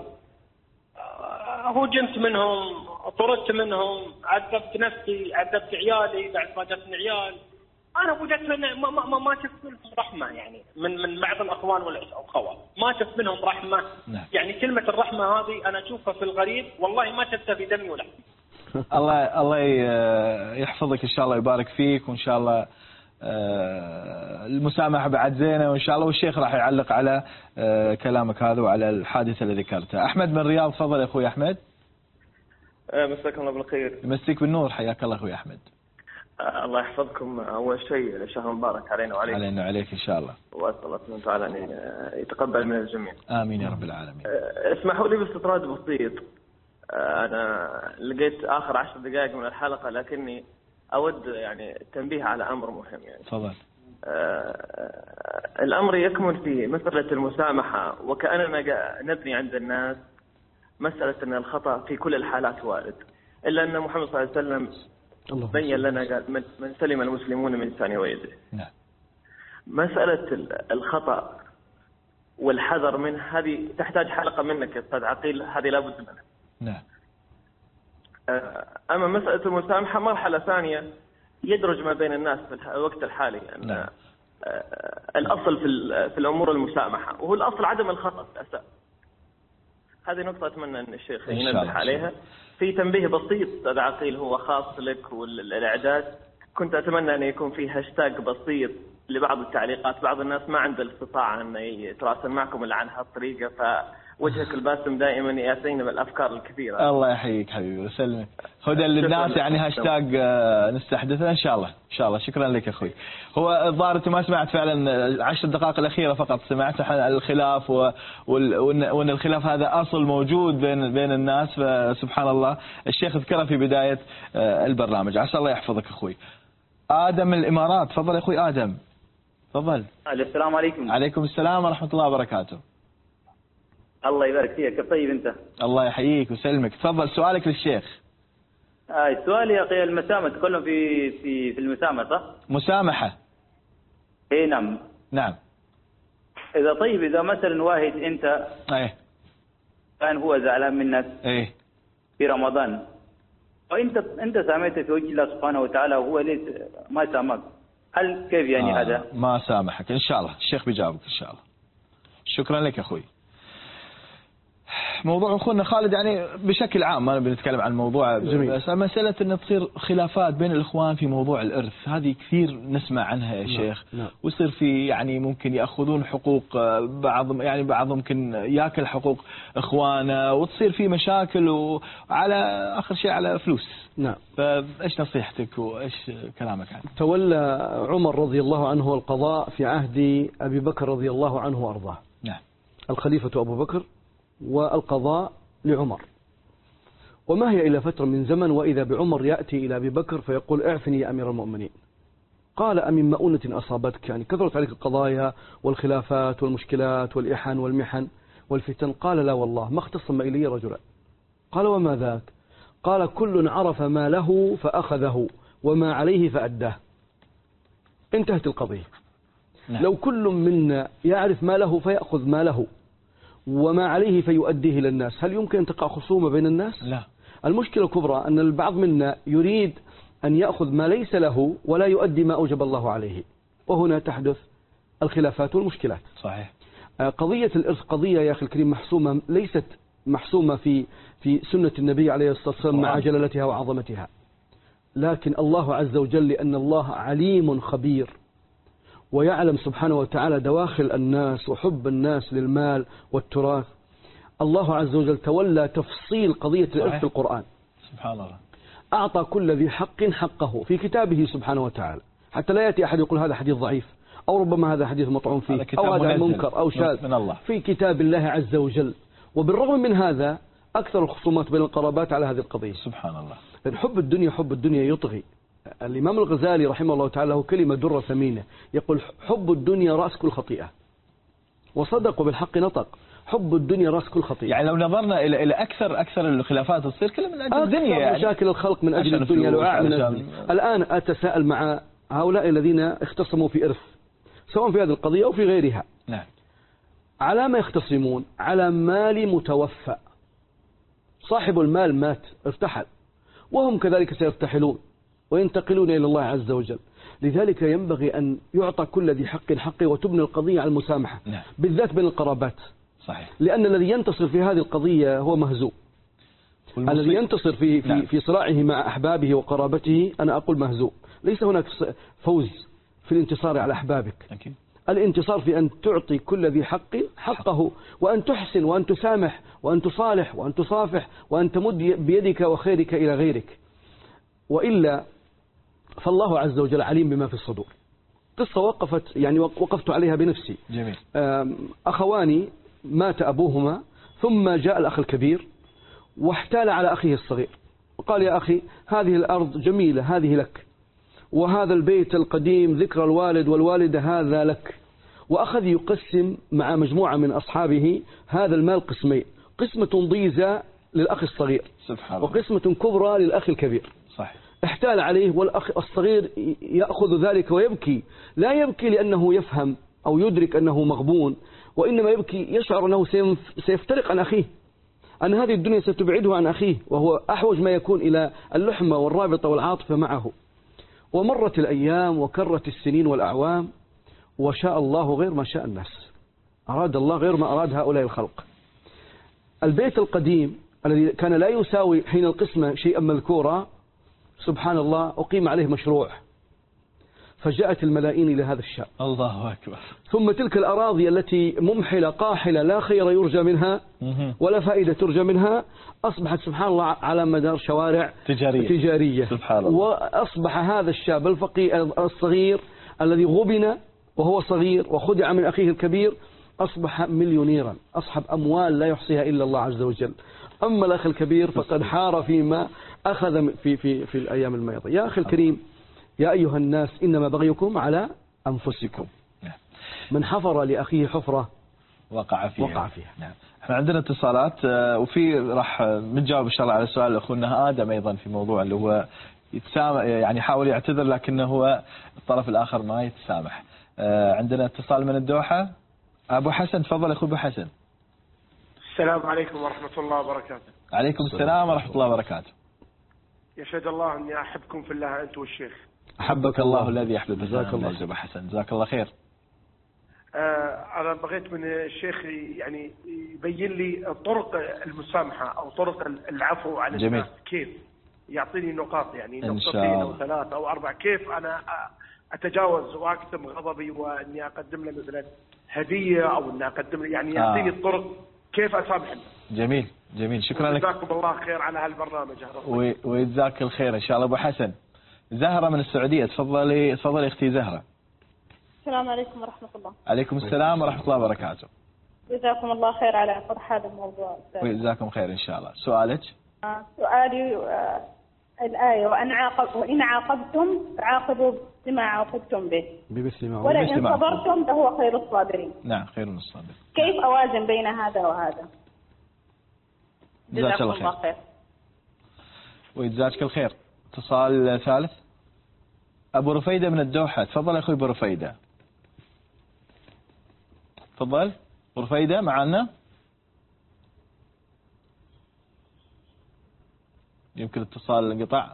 هجمت منهم، طردت منهم، عذبت نفسي، عذبت عيالي بعد ما جتني عيال. أنا وجدت من ما ما ما شفت منهم رحمة، يعني من من بعض الأخوان والأخوات ما شفت منهم رحمة. نعم. يعني كلمة الرحمة هذه أنا أشوفها في الغريب والله ما شفتها في دمي ولا. الله الله يحفظك إن شاء الله، يبارك فيك، وإن شاء الله المسامحة بعد زينة، وإن شاء الله والشيخ راح يعلق على كلامك هذا وعلى الحادثة اللي ذكرتها. أحمد من الرياض، تفضل يا أخوي أحمد. مساك الله بالخير. يمسيك بالنور، حياك الله أخوي أحمد. الله يحفظكم. أول شيء شهر مبارك علينا وعليكم. علينا وعليك إن شاء الله. وأسأل الله سبحانه وتعالى أن يتقبل من الجميع. آمين يا رب العالمين. اسمحوا لي باستطراد بسيط. أنا لقيت آخر عشر دقائق من الحلقة، لكني أود يعني التنبيه على أمر مهم يعني. تفضل. الأمر يكمن في مسألة المسامحة، وكأننا نبني عند الناس مسألة أن الخطأ في كل الحالات وارد، إلا أن محمد صلى الله عليه وسلم بين لنا قال من سلم المسلمون من لسانه ويده. نعم. مسألة الخطأ والحذر منه هذه تحتاج حلقة منك يا أستاذ عقيل، هذه لابد منها. نعم. أما مسألة المسامحة مرحلة ثانية يدرج ما بين الناس في الوقت الحالي أن نعم. الأصل في في الأمور المسامحة، وهو الأصل عدم الخطأ بالأساس. هذه نقطة أتمنى أن الشيخ ينبه عليها. في تنبيه بسيط أستاذ عقيل هو خاص لك والإعداد، كنت أتمنى أن يكون في هاشتاج بسيط لبعض التعليقات. بعض الناس ما عنده الاستطاعة أن يتواصل معكم إلا عن هالطريقة، فوجهك الباسم دائما يأتينا بالأفكار الكثيرة. الله يحييك حبيبي وسلمك. هدى للناس يعني هاشتاج نستحدثه إن شاء الله إن شاء الله. شكرا لك أخوي. هو الظاهر أنت ما سمعت فعلا عشر دقائق الأخيرة فقط، سمعت الخلاف وأن الخلاف هذا أصل موجود بين بين الناس، فسبحان الله الشيخ ذكره في بداية البرنامج. عسى الله يحفظك أخوي. آدم من الإمارات، تفضل يا أخوي آدم. تفضل. السلام عليكم. عليكم السلام ورحمة الله وبركاته. الله يبارك فيك. كيف طيب أنت؟ الله يحييك وسلمك. تفضل سؤالك للشيخ. آه سؤالي يا أخي المسامحة، تكلم في في في المسامحة صح؟ مسامحة. إيه نعم. نعم. إذا طيب إذا مثلا واحد أنت إيه كان هو زعلان منك إيه في رمضان، وأنت أنت سامحته في وجه الله سبحانه وتعالى وهو ليس ما سامحك، هل كيف يعني آه هذا؟ ما سامحك إن شاء الله، الشيخ بيجاوبك إن شاء الله. شكرا لك أخوي. موضوع أخونا خالد يعني بشكل عام ما بنتكلم عن موضوع جميل. بس مسألة أن تصير خلافات بين الإخوان في موضوع الإرث هذه كثير نسمع عنها يا شيخ. نعم. ويصير في يعني ممكن يأخذون حقوق بعض، يعني بعض ممكن يأكل حقوق إخوانه وتصير في مشاكل وعلى آخر شيء على فلوس. نعم. فإيش نصيحتك وإيش كلامك عنه؟ تولى عمر رضي الله عنه القضاء في عهد أبي بكر رضي الله عنه وأرضاه. نعم. الخليفة أبو بكر والقضاء لعمر، وما هي إلا فترة من زمن وإذا بعمر يأتي إلى أبي بكر فيقول اعفني يا أمير المؤمنين. قال أمن مؤونة أصابتك، يعني كثرت عليك القضايا والخلافات والمشكلات والإحن والمحن والفتن. قال لا والله ما اختصم إلي رجلا. قال وما ذاك؟ قال كل عرف ما له فأخذه وما عليه فأداه. انتهت القضية. نعم. لو كل منا يعرف ما له فيأخذ ما له وما عليه فيؤديه إلى الناس، هل يمكن أن تقع خصومة بين الناس؟ لا. المشكلة الكبرى أن البعض منا يريد أن يأخذ ما ليس له ولا يؤدي ما أوجب الله عليه، وهنا تحدث الخلافات والمشكلات. صحيح. قضية الإرث قضية يا أخي الكريم محسومة، ليست محسومة في في سنة النبي عليه الصلاة والسلام مع جلالتها وعظمتها، لكن الله عز وجل لأن الله عليم خبير ويعلم سبحانه وتعالى دواخل الناس وحب الناس للمال والتراث. الله عز وجل تولى تفصيل قضية الإرث في القرآن. سبحان الله. أعطى كل ذي حق حقه في كتابه سبحانه وتعالى، حتى لا يأتي أحد يقول هذا حديث ضعيف أو ربما هذا حديث مطعون فيه أو هذا منكر أو شاذ من الله. في كتاب الله عز وجل. وبالرغم من هذا أكثر الخصومات بين القرابات على هذه القضية. سبحان الله. لأن حب الدنيا حب الدنيا يطغي. الإمام الغزالي رحمه الله تعالى له كلمة درة ثمينة يقول حب الدنيا رأس كل خطيئة، وصدق وبالحق نطق. حب الدنيا رأس كل خطيئة. يعني لو نظرنا إلى إلى أكثر أكثر الخلافات تصير كلها من أجل الدنيا، يعني مشاكل الخلق من أجل الدنيا. لو من أجل. الآن أتساءل مع هؤلاء الذين اختصموا في إرث سواء في هذه القضية أو في غيرها. نعم. على ما يختصمون؟ على مال متوفى. صاحب المال مات ارتحل وهم كذلك سيرتحلون وينتقلون إلى الله عز وجل. لذلك ينبغي أن يعطى كل ذي حق حقه وتبنى القضية على المسامحة. نعم. بالذات بين القرابات. صحيح. لأن الذي ينتصر في هذه القضية هو مهزوم. الذي ينتصر في في, نعم. في صراعه مع أحبابه وقرابته أنا أقول مهزوم. ليس هناك فوز في الانتصار على أحبابك. أكيد. الانتصار في أن تعطي كل ذي حق حقه وأن تحسن وأن تسامح وأن تصالح وأن تصافح وأن تمد بيدك وخيرك إلى غيرك، وإلا فالله عز وجل عليم بما في الصدور. قصة وقفت يعني وقفت عليها بنفسي. جميل. أخواني مات أبوهما ثم جاء الأخ الكبير واحتال على أخيه الصغير وقال يا أخي هذه الأرض جميلة هذه لك، وهذا البيت القديم ذكرى الوالد والوالدة هذا لك، وأخذ يقسم مع مجموعة من أصحابه هذا المال قسمين، قسمة ضيزة للأخ الصغير سبحان الله وقسمة كبرى للأخ الكبير. صح. احتال عليه والأخ الصغير يأخذ ذلك ويبكي، لا يبكي لأنه يفهم أو يدرك أنه مغبون، وإنما يبكي يشعر أنه سيفترق عن أخيه. أن هذه الدنيا ستبعده عن أخيه، وهو أحوج ما يكون إلى اللحمة والرابطة والعاطفة معه. ومرت الأيام وكرت السنين والأعوام، وشاء الله غير ما شاء الناس، أراد الله غير ما أراد هؤلاء الخلق. البيت القديم الذي كان لا يساوي حين القسمة شيئا مذكورا، سبحان الله أقيم عليه مشروع، فجاءت الملايين إلى هذا الشاب. الله أكبر. ثم تلك الأراضي التي ممحلة قاحلة لا خير يرجى منها ولا فائدة ترجى منها، أصبحت سبحان الله على مدار شوارع تجارية, تجارية. سبحان الله. وأصبح هذا الشاب الفقير الصغير الذي غبن وهو صغير وخدع من أخيه الكبير، أصبح مليونيرا، أصحب أموال لا يحصيها إلا الله عز وجل. أما الأخ الكبير فقد حار فيما أخذ في, في, في الأيام الماضية. يا أخي الكريم، يا أيها الناس إنما بغيكم على أنفسكم، من حفر لأخيه حفرة وقع فيها, وقع فيها. نعم. احنا عندنا اتصالات، وفي راح نجاوب ان شاء الله على سؤال اخونا ادم ايضا في موضوع اللي هو يتسامح، يعني يحاول يعتذر لكنه هو الطرف الاخر ما يتسامح. عندنا اتصال من الدوحة، ابو حسن، تفضل اخو ابو حسن. السلام عليكم ورحمة الله وبركاته. عليكم السلام ورحمة الله وبركاته. يشهد الله اني احبكم في الله انت والشيخ. احبك الله الذي يحبك. جزاك الله ابو حسن، جزاك الله خير. آه انا بغيت من الشيخ يعني يبين لي طرق المسامحة او طرق العفو على جميل. الناس، كيف يعطيني نقاط، يعني نقطتين او ثلاث او اربع، كيف انا اتجاوز واكتم غضبي واني اقدم له مثلا هدية او اني اقدم له، يعني يعطيني آه. الطرق كيف اسامح. جميل جميل، شكرا لك. جزاكم الله خير على هالبرنامج. ويجزاك الخير ان شاء الله. ابو حسن، زهرة من السعودية، تفضلي تفضلي اختي زهرة. السلام عليكم ورحمة الله. عليكم السلام ورحمة الله وبركاته. جزاكم الله خير على طرح هذا الموضوع. وجزاكم خير ان شاء الله. سؤالك؟ آه سؤالي آه الآية وأن عاقب وإن عاقبتم فعاقبوا بما عاقبتم به بمثل ما ولئن صبرتم فهو خير الصابرين. نعم، خير الصابرين. كيف أوازن بين هذا وهذا؟ جزاك الله خير. خير ويجزاك الخير. اتصال ثالث، أبو رفيدة من الدوحة، تفضل أخوي أبو رفيدة. تفضل أبو رفيدة معنا. يمكن اتصال انقطع،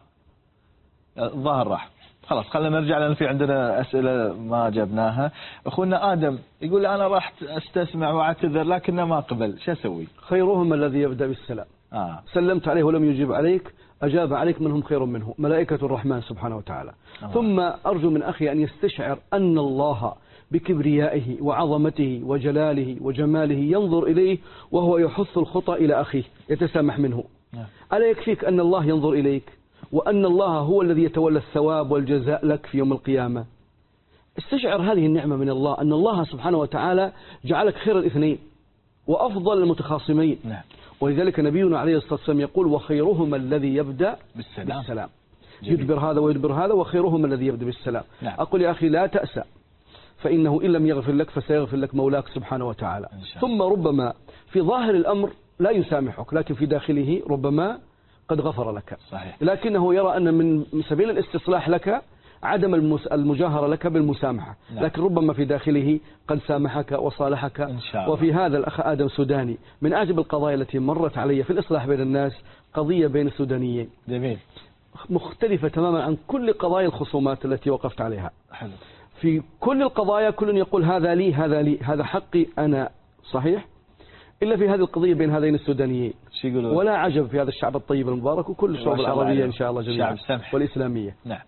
الظاهر راح. خلاص خلينا نرجع لأن في عندنا أسئلة ما جبناها. أخونا آدم يقول أنا راح أستسمع وأعتذر لكنه ما قبل، شو أسوي؟ خيرهم الذي يبدأ بالسلام. آه. سلمت عليه ولم يجيب عليك، أجاب عليك، منهم خير منه، ملائكة الرحمن سبحانه وتعالى. آه. ثم أرجو من أخي أن يستشعر أن الله بكبريائه وعظمته وجلاله وجماله ينظر إليه وهو يحث الخطأ إلى أخيه يتسامح منه. آه. ألا يكفيك أن الله ينظر إليك وأن الله هو الذي يتولى الثواب والجزاء لك في يوم القيامة؟ استشعر هذه النعمة من الله، أن الله سبحانه وتعالى جعلك خير الاثنين وأفضل المتخاصمين. نعم. ولذلك نبينا عليه الصلاة والسلام يقول وخيرهما الذي يبدأ بالسلام, بالسلام. يدبر هذا ويدبر هذا، وخيرهما الذي يبدأ بالسلام. نعم. أقول يا أخي لا تأسى، فإنه إن لم يغفر لك فسيغفر لك مولاك سبحانه وتعالى. ثم ربما في ظاهر الأمر لا يسامحك، لكن في داخله ربما قد غفر لك. صحيح. لكنه يرى أن من سبيل الاستصلاح لك عدم المجاهرة لك بالمسامحة. نعم. لكن ربما في داخله قد سامحك وصالحك إن شاء الله. وفي هذا الأخ آدم سوداني، من أعجب القضايا التي مرت علي في الإصلاح بين الناس قضية بين السودانيين. جميل. مختلفة تماما عن كل قضايا الخصومات التي وقفت عليها. حلو. في كل القضايا كل يقول هذا لي هذا لي هذا حقي أنا، صحيح؟ إلا في هذه القضية بين هذين السودانيين. ولا عجب في هذا الشعب الطيب المبارك وكل الشعوب العربية إن شاء الله جميعا والإسلامية. نعم.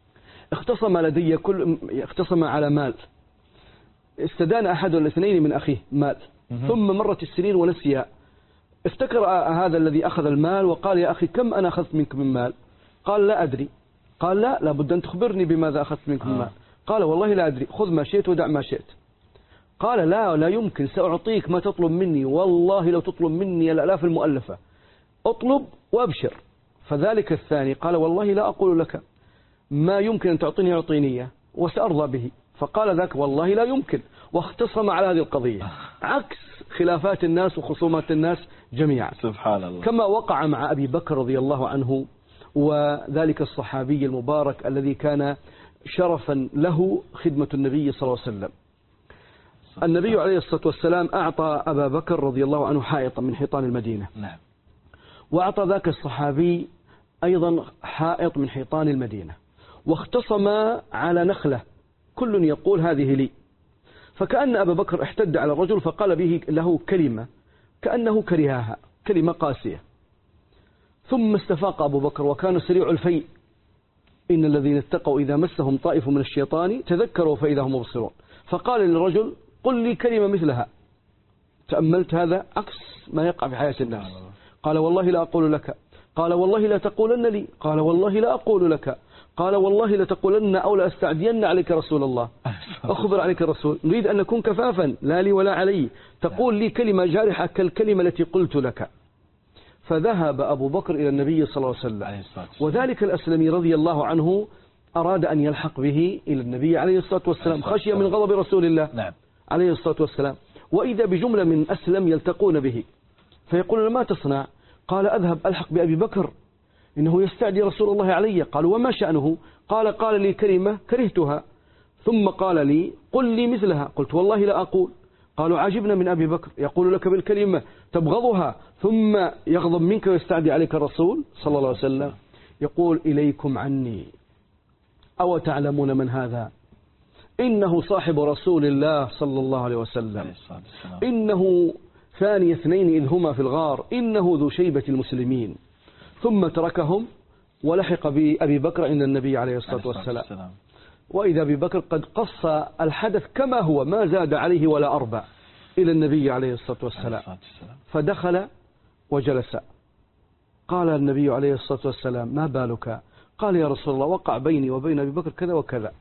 اختصم لدي كل اختصم على مال، استدان أحد الاثنين من أخيه مال. مه. ثم مرت السنين ونسيها، افتكر هذا الذي أخذ المال وقال يا أخي كم أنا أخذت منك من مال؟ قال لا أدري. قال لا لابد أن تخبرني بماذا أخذت منك من مال. قال والله لا أدري، خذ ما شئت ودع ما شئت. قال لا لا يمكن، سأعطيك ما تطلب مني، والله لو تطلب مني الآلاف المؤلفة، اطلب وابشر. فذلك الثاني قال والله لا أقول لك ما يمكن أن تعطيني أعطيني وسأرضى به. فقال ذاك والله لا يمكن، واختصم على هذه القضية، عكس خلافات الناس وخصومات الناس جميعا. سبحان الله. كما وقع مع أبي بكر رضي الله عنه، وذلك الصحابي المبارك الذي كان شرفا له خدمة النبي صلى الله عليه وسلم. النبي عليه الصلاة والسلام أعطى أبا بكر رضي الله عنه حائطا من حيطان المدينة. نعم. وأعطى ذاك الصحابي أيضا حائط من حيطان المدينة، واختصما على نخلة كل يقول هذه لي. فكأن أبا بكر احتد على الرجل فقال به له كلمة كأنه كرهها، كلمة قاسية. ثم استفاق أبو بكر وكان سريع الفيء، إن الذين اتقوا إذا مسهم طائف من الشيطان تذكروا فإذا هم مبصرون. فقال للرجل قل لي كلمة مثلها. تأملت هذا عكس ما يقع في حياة الناس. قال والله لا أقول لك. قال والله لا تقولن لي. قال والله لا أقول لك. قال والله لتقولن أو لأستعدين عليك رسول الله. أخبر عليك الرسول. نريد أن نكون كفافا لا لي ولا علي، تقول لي كلمة جارحة كالكلمة التي قلت لك. فذهب أبو بكر إلى النبي صلى الله عليه وسلم، وذلك الأسلمي رضي الله عنه أراد أن يلحق به إلى النبي عليه الصلاة والسلام خشية من غضب رسول الله عليه الصلاة والسلام. وإذا بجملة من أسلم يلتقون به فيقولون ما تصنع؟ قال أذهب ألحق بأبي بكر إنه يستعدي رسول الله علي. قالوا وما شأنه؟ قال قال لي كلمة كرهتها ثم قال لي قل لي مثلها. قلت والله لا أقول. قالوا عجبنا من أبي بكر يقول لك بالكلمة تبغضها ثم يغضب منك ويستعدي عليك الرسول صلى الله عليه وسلم. يقول إليكم عني أو تعلمون من هذا؟ إنه صاحب رسول الله صلى الله عليه وسلم، إنه ثاني اثنين إذ هما في الغار، إنه ذو شيبة المسلمين. ثم تركهم ولحق بأبي بكر عند النبي عليه الصلاة والسلام. وإذا أبي بكر قد قص الحدث كما هو ما زاد عليه ولا أربع إلى النبي عليه الصلاة والسلام. فدخل وجلس. قال النبي عليه الصلاة والسلام ما بالك؟ قال يا رسول الله وقع بيني وبين أبي بكر كذا وكذا.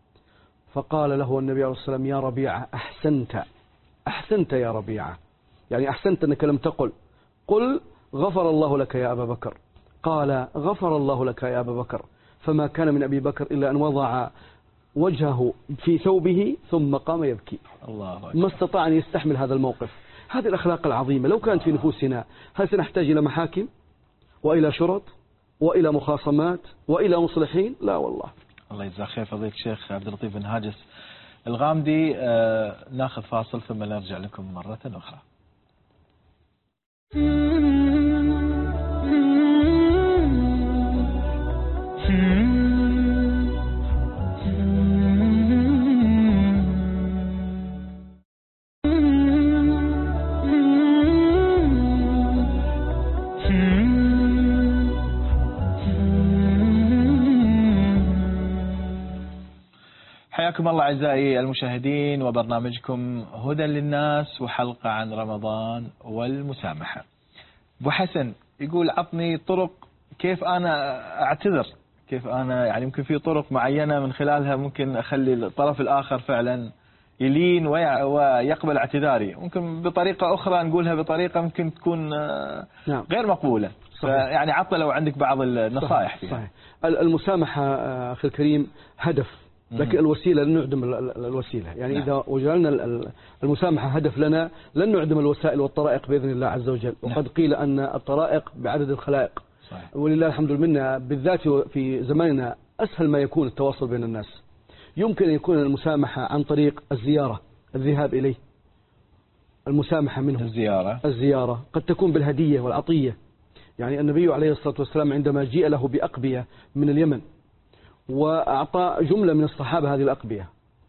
فقال له النبي عليه الصلاة والسلام يا ربيعة أحسنت، أحسنت يا ربيعة، يعني أحسنت أنك لم تقل قل غفر الله لك يا أبا بكر. قال غفر الله لك يا أبا بكر. فما كان من أبي بكر إلا أن وضع وجهه في ثوبه ثم قام يبكي. الله ما استطاع أن يستحمل هذا الموقف. هذه الأخلاق العظيمة لو كانت في نفوسنا هل سنحتاج إلى محاكم وإلى شرط وإلى مخاصمات وإلى مصلحين؟ لا والله. الله يجزاك خير فضيلة الشيخ عبد اللطيف بن هاجس الغامدي. آه ناخذ فاصل ثم نرجع لكم مرة أخرى. حياكم الله أعزائي المشاهدين وبرنامجكم هدى للناس وحلقة عن رمضان والمسامحة. أبو حسن يقول عطني طرق كيف أنا أعتذر، كيف أنا يعني ممكن في طرق معينة من خلالها ممكن أخلي الطرف الآخر فعلا يلين ويقبل اعتذاري، ممكن بطريقة أخرى نقولها بطريقة ممكن تكون نعم. غير مقبولة. يعني عطنا لو عندك بعض النصائح فيها. صحيح. المسامحة أخي الكريم هدف، لكن الوسيلة لن نعدم الوسيلة. يعني نعم. إذا وجعلنا المسامحة هدف لنا لن نعدم الوسائل والطرائق بإذن الله عز وجل. وقد نعم. قيل أن الطرائق بعدد الخلائق. صحيح. ولله الحمد لله بالذات في زماننا أسهل ما يكون التواصل بين الناس. يمكن أن يكون المسامحة عن طريق الزيارة، الذهاب إليه، المسامحة منه. الزيارة الزيارة قد تكون بالهدية والعطية. يعني النبي عليه الصلاة والسلام عندما جيء له بأقبية من اليمن وأعطى جملة من الصحابة هذه الأقبية،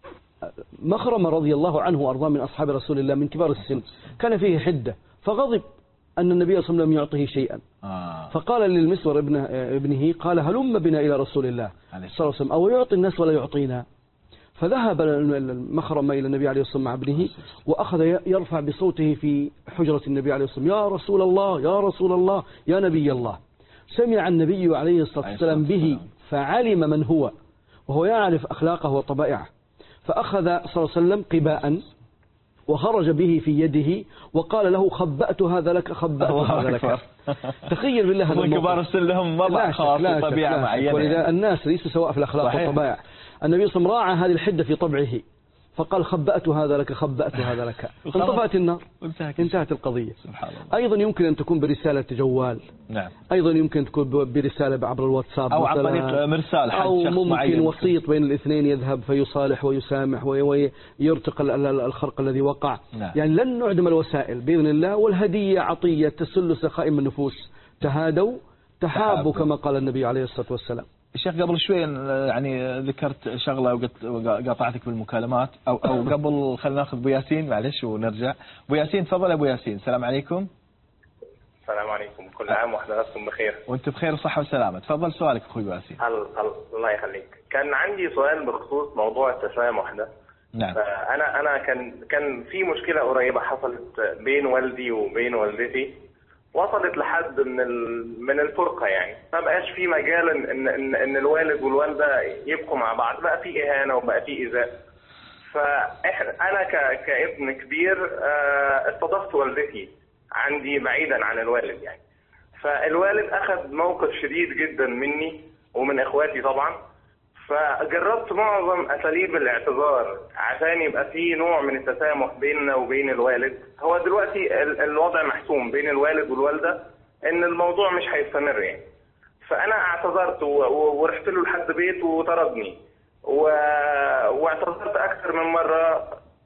مخرمة رضي الله عنه وأرضاه من أصحاب رسول الله من كبار السن كان فيه حدة، فغضب أن النبي صلى الله عليه وسلم لم يعطه شيئا. آه. فقال للمسور ابنه, ابنه قال هلم بنا إلى رسول الله صلى الله عليه وسلم أو يعطي الناس ولا يعطينا. فذهب المخرمة إلى النبي عليه الصلاة والسلام مع ابنه وأخذ يرفع بصوته في حجرة النبي عليه الصلاة والسلام يا رسول الله يا رسول الله يا نبي الله. سمع النبي عليه الصلاة والسلام به فعلم من هو وهو يعرف أخلاقه وطبائعه، فأخذ صلى الله عليه وسلم قباء وخرج به في يده وقال له خبأت هذا لك خبأت هذا لك. تخيل بالله هذا الموقف. كبار السن لهم وضع خاص وطبيعة معينة، ولذا الناس ليسوا سواء في الأخلاق والطبائع. النبي صلى الله عليه وسلم راعى هذه الحدة في طبعه فقال خبأت هذا لك خبأت هذا لك، انطفأت النار، انتهت القضية. سبحان الله. أيضا يمكن أن تكون برسالة جوال، نعم. أيضا يمكن تكون برسالة عبر الواتساب، أو عن طريق مرسال حد أو شخص ممكن معين، وسيط بين الاثنين يذهب فيصالح ويسامح ويرتقي الخرق الذي وقع. نعم. يعني لن نعدم الوسائل بإذن الله، والهدية عطية تسل سخائم النفوس، تهادوا تحابوا كما قال النبي عليه الصلاة والسلام. الشيخ قبل شوي يعني ذكرت شغلة وقاطعتك بالمكالمات، أو أو قبل خلينا ناخذ أبو ياسين معلش ونرجع. أبو ياسين تفضل. أبو ياسين السلام عليكم. السلام عليكم، كل عام وحضراتكم بخير. وأنت بخير وصحة وسلامة. تفضل سؤالك أخوي أبو ياسين. الله يخليك. كان عندي سؤال بخصوص موضوع التسامح ده. نعم. أنا أنا كان كان في مشكلة قريبة حصلت بين والدي وبين والدتي، وصلت لحد من من الفرقه، يعني ما بقاش في مجال ان ان ان الوالد والوالده يبقوا مع بعض، بقى في اهانه وبقى في ايذاء. فاحنا انا كابن كبير استضفت والدتي عندي بعيدا عن الوالد يعني. فالوالد اخذ موقف شديد جدا مني ومن اخواتي طبعا، فجربت معظم اساليب الاعتذار عشان يبقى في نوع من التسامح بيننا وبين الوالد. هو دلوقتي الوضع محسوم بين الوالد والوالده ان الموضوع مش هيستمر يعني. فانا اعتذرت ورحت له لحد بيته وطردني، واعتذرت اكثر من مره،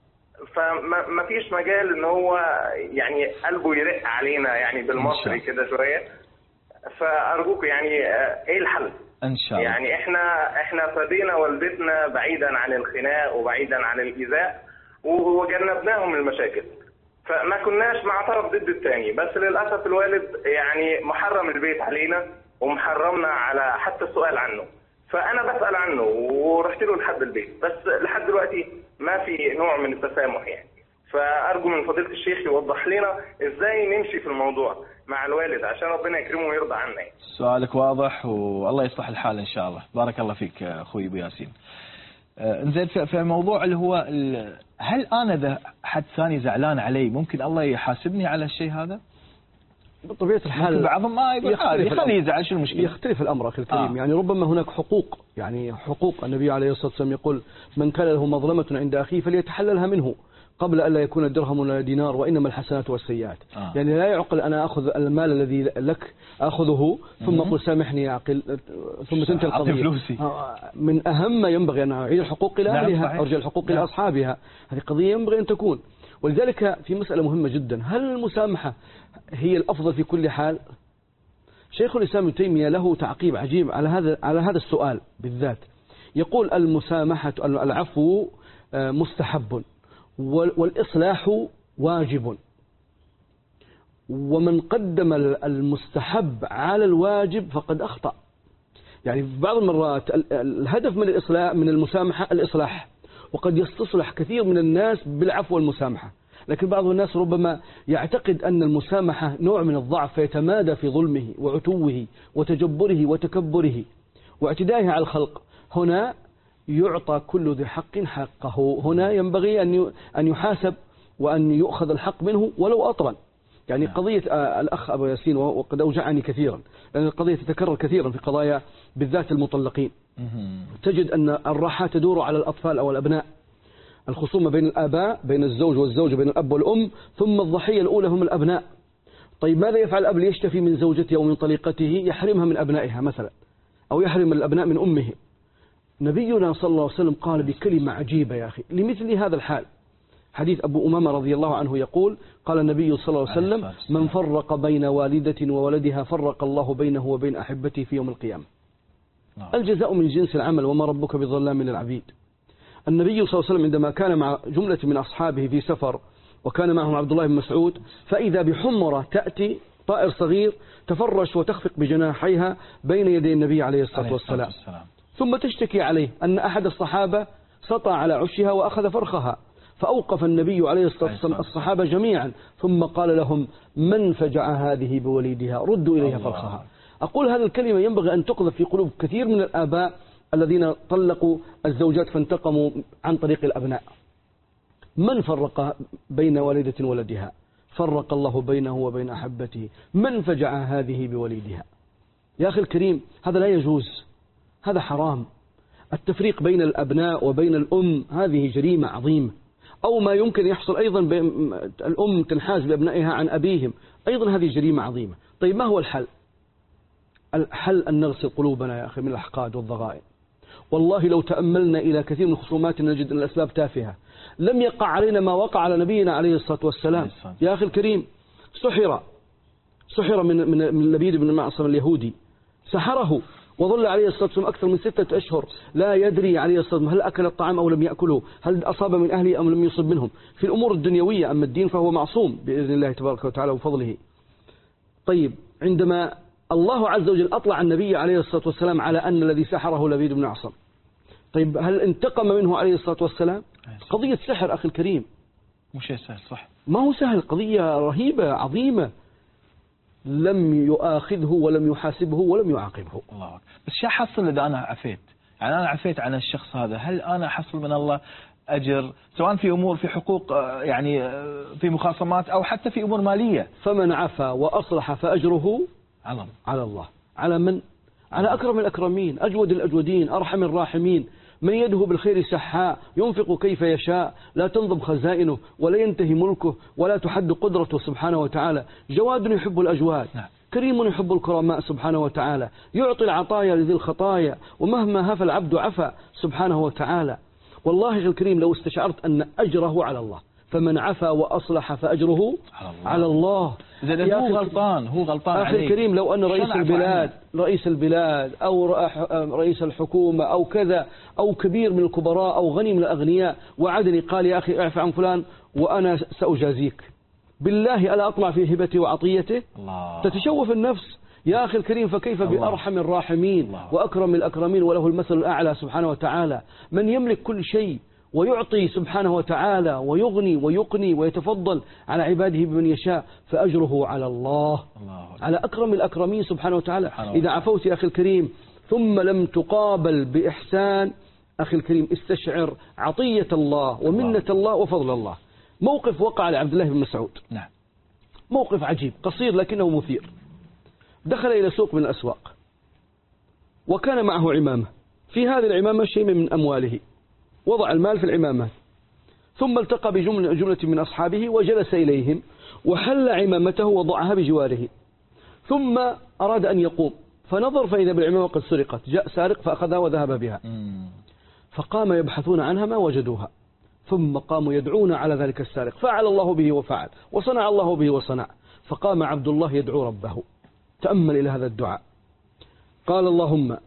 فما فيش مجال ان هو يعني قلبه يرق علينا يعني بالمصري كده شويه. فارجوك يعني ايه الحل ان شاء الله؟ يعني احنا احنا فدينا والدتنا بعيدا عن الخناق وبعيدا عن الايذاء وجنبناهم المشاكل، فما كناش مع طرف ضد الثاني، بس للاسف الوالد يعني محرم البيت علينا ومحرمنا على حتى السؤال عنه. فانا بسال عنه ورحت له لحد البيت، بس لحد دلوقتي ما في نوع من التسامح يعني. فارجو من فضيله الشيخ يوضح لنا ازاي نمشي في الموضوع مع الوالد عشان ربنا يكرمه ويرضى عنا يعني. سؤالك واضح والله يصلح الحال ان شاء الله. بارك الله فيك اخوي ابو ياسين. انزين في الموضوع اللي هو هل انا اذا حد ثاني زعلان علي ممكن الله يحاسبني على الشيء هذا؟ بطبيعة الحال بعضهم ما يخليه يزعل. شو المشكلة؟ يختلف الأمر أخي الكريم. آه. يعني ربما هناك حقوق، يعني حقوق النبي عليه الصلاة والسلام يقول من كان له مظلمة عند أخيه فليتحللها منه قبل ألا يكون الدرهم ولا دينار وإنما الحسنات والسيئات. آه. يعني لا يعقل أنا أخذ المال الذي لك أخذه ثم أقول سامحني يا عقل ثم تنتهي القضية. من أهم ما ينبغي أن أعيد الحقوق إلى أهلها، أرجع الحقوق إلى أصحابها. هذه قضية ينبغي أن تكون. ولذلك في مسألة مهمة جدا، هل المسامحة هي الأفضل في كل حال؟ شيخ الإسلام ابن تيمية له تعقيب عجيب على هذا على هذا السؤال بالذات. يقول المسامحة العفو مستحب والإصلاح واجب، ومن قدم المستحب على الواجب فقد أخطأ. يعني في بعض المرات الهدف من الإصلاح من المسامحة الإصلاح، وقد يستصلح كثير من الناس بالعفو والمسامحة، لكن بعض الناس ربما يعتقد أن المسامحة نوع من الضعف فيتمادى في ظلمه وعتوه وتجبره وتكبره واعتدائه على الخلق. هنا يعطى كل ذي حق حقه، هنا ينبغي أن يحاسب وأن يؤخذ الحق منه ولو أطرا. يعني قضية الأخ أبو ياسين وقد أوجعني كثيرا، لأن القضية تتكرر كثيرا في قضايا بالذات المطلقين. تجد أن الراحة تدور على الأطفال أو الأبناء، الخصومة بين الآباء بين الزوج والزوجة بين الأب والأم، ثم الضحية الأولى هم الأبناء. طيب ماذا يفعل الأب ليشتفي من زوجته أو من طليقته؟ يحرمها من أبنائها مثلا، أو يحرم الأبناء من أمه. نبينا صلى الله عليه وسلم قال بكلمة عجيبة يا أخي لمثل هذا الحال. حديث أبو أمامة رضي الله عنه يقول قال النبي صلى الله عليه وسلم من فرق بين والدة وولدها فرق الله بينه وبين أحبته في يوم القيامة. الجزاء من جنس العمل وما ربك بظلام للعبيد. النبي صلى الله عليه وسلم عندما كان مع جملة من أصحابه في سفر وكان معهم عبد الله بن مسعود، فإذا بحمرة تأتي طائر صغير تفرش وتخفق بجناحيها بين يدي النبي عليه الصلاة والسلام، ثم تشتكي عليه أن أحد الصحابة سطى على عشها وأخذ فرخها، فأوقف النبي عليه الصلاة والسلام الصحابة جميعا ثم قال لهم من فجع هذه بوليدها ردوا إليها فرخها. أقول هذه الكلمة ينبغي أن تقذف في قلوب كثير من الآباء الذين طلقوا الزوجات فانتقموا عن طريق الأبناء. من فرق بين والدة ولدها فرق الله بينه وبين أحبته. من فجع هذه بوليدها. يا أخي الكريم هذا لا يجوز، هذا حرام. التفريق بين الأبناء وبين الأم هذه جريمة عظيمة. أو ما يمكن يحصل أيضا الأم تنحاز بأبنائها عن أبيهم، أيضا هذه جريمة عظيمة. طيب ما هو الحل؟ الحل أن نغسل قلوبنا يا أخي من الأحقاد والضغائن. والله لو تأملنا إلى كثير من خصوماتنا نجد أن الأسباب تافهة. لم يقع علينا ما وقع على نبينا عليه الصلاة والسلام. يا أخي الكريم، سحر سحر من من لبيد بن معصم اليهودي، سحره وظل عليه الصلاة والسلام أكثر من ستة أشهر لا يدري عليه الصلاة والسلام هل أكل الطعام أو لم يأكله، هل أصاب من أهله أم لم يصب منهم، في الأمور الدنيوية. أما الدين فهو معصوم بإذن الله تبارك وتعالى وفضله. طيب عندما الله عز وجل أطلع النبي عليه الصلاة والسلام على أن الذي سحره لبيد بن معصم، طيب هل انتقم منه عليه الصلاة والسلام؟ قضية سحر أخي الكريم مش سهل، صح، ما هو سهل، قضية رهيبة عظيمة. لم يؤاخذه ولم يحاسبه ولم يعاقبه. الله أكبر. بس شو أحصل إذا أنا عفيت؟ يعني أنا عفيت عن الشخص هذا، هل أنا أحصل من الله أجر سواء في أمور في حقوق يعني في مخاصمات أو حتى في أمور مالية؟ فمن عفا وأصلح فأجره على على الله. على من؟ على أكرم الأكرمين، أجود الأجودين، أرحم الراحمين، من يده بالخير سحاء، ينفق كيف يشاء، لا تنضب خزائنه ولا ينتهي ملكه ولا تحد قدرته سبحانه وتعالى. جواد يحب الأجواد، كريم يحب الكرماء سبحانه وتعالى، يعطي العطايا لذي الخطايا، ومهما هفى العبد عفا سبحانه وتعالى. والله الكريم لو استشعرت أن أجره على الله، فمن عفا وأصلح فأجره على الله, على الله. إذا هو غلطان هو غلطان أخي الكريم، لو أن رئيس البلاد رئيس البلاد أو رئيس الحكومة أو كذا أو كبير من الكبراء أو غني من الأغنياء وعدني قال يا أخي اعف عن فلان وأنا سأجازيك، بالله ألا أطمع في هبته وعطيته؟ الله. تتشوف النفس يا أخي الكريم، فكيف الله. بأرحم الراحمين الله. وأكرم الأكرمين وله المثل الأعلى سبحانه وتعالى، من يملك كل شيء ويعطي سبحانه وتعالى ويغني ويقني ويتفضل على عباده بمن يشاء، فأجره على الله, الله على أكرم الأكرمين سبحانه وتعالى. إذا عفوت يا أخي الكريم ثم لم تقابل بإحسان أخي الكريم، استشعر عطية الله ومنة الله وفضل الله. موقف وقع لعبد الله بن مسعود، نعم، موقف عجيب قصير لكنه مثير. دخل إلى سوق من الأسواق وكان معه عمامة، في هذه العمامة شيء من أمواله، وضع المال في العمامة، ثم التقى بجملة من أصحابه وجلس إليهم وحل عمامته وضعها بجواره، ثم أراد أن يقوم فنظر فإذا بالعمامة قد سرقت، جاء سارق فأخذها وذهب بها، فقام يبحثون عنها ما وجدوها، ثم قاموا يدعون على ذلك السارق، فعل الله به وفعل وصنع الله به وصنع. فقام عبد الله يدعو ربه، تأمل إلى هذا الدعاء، قال اللهم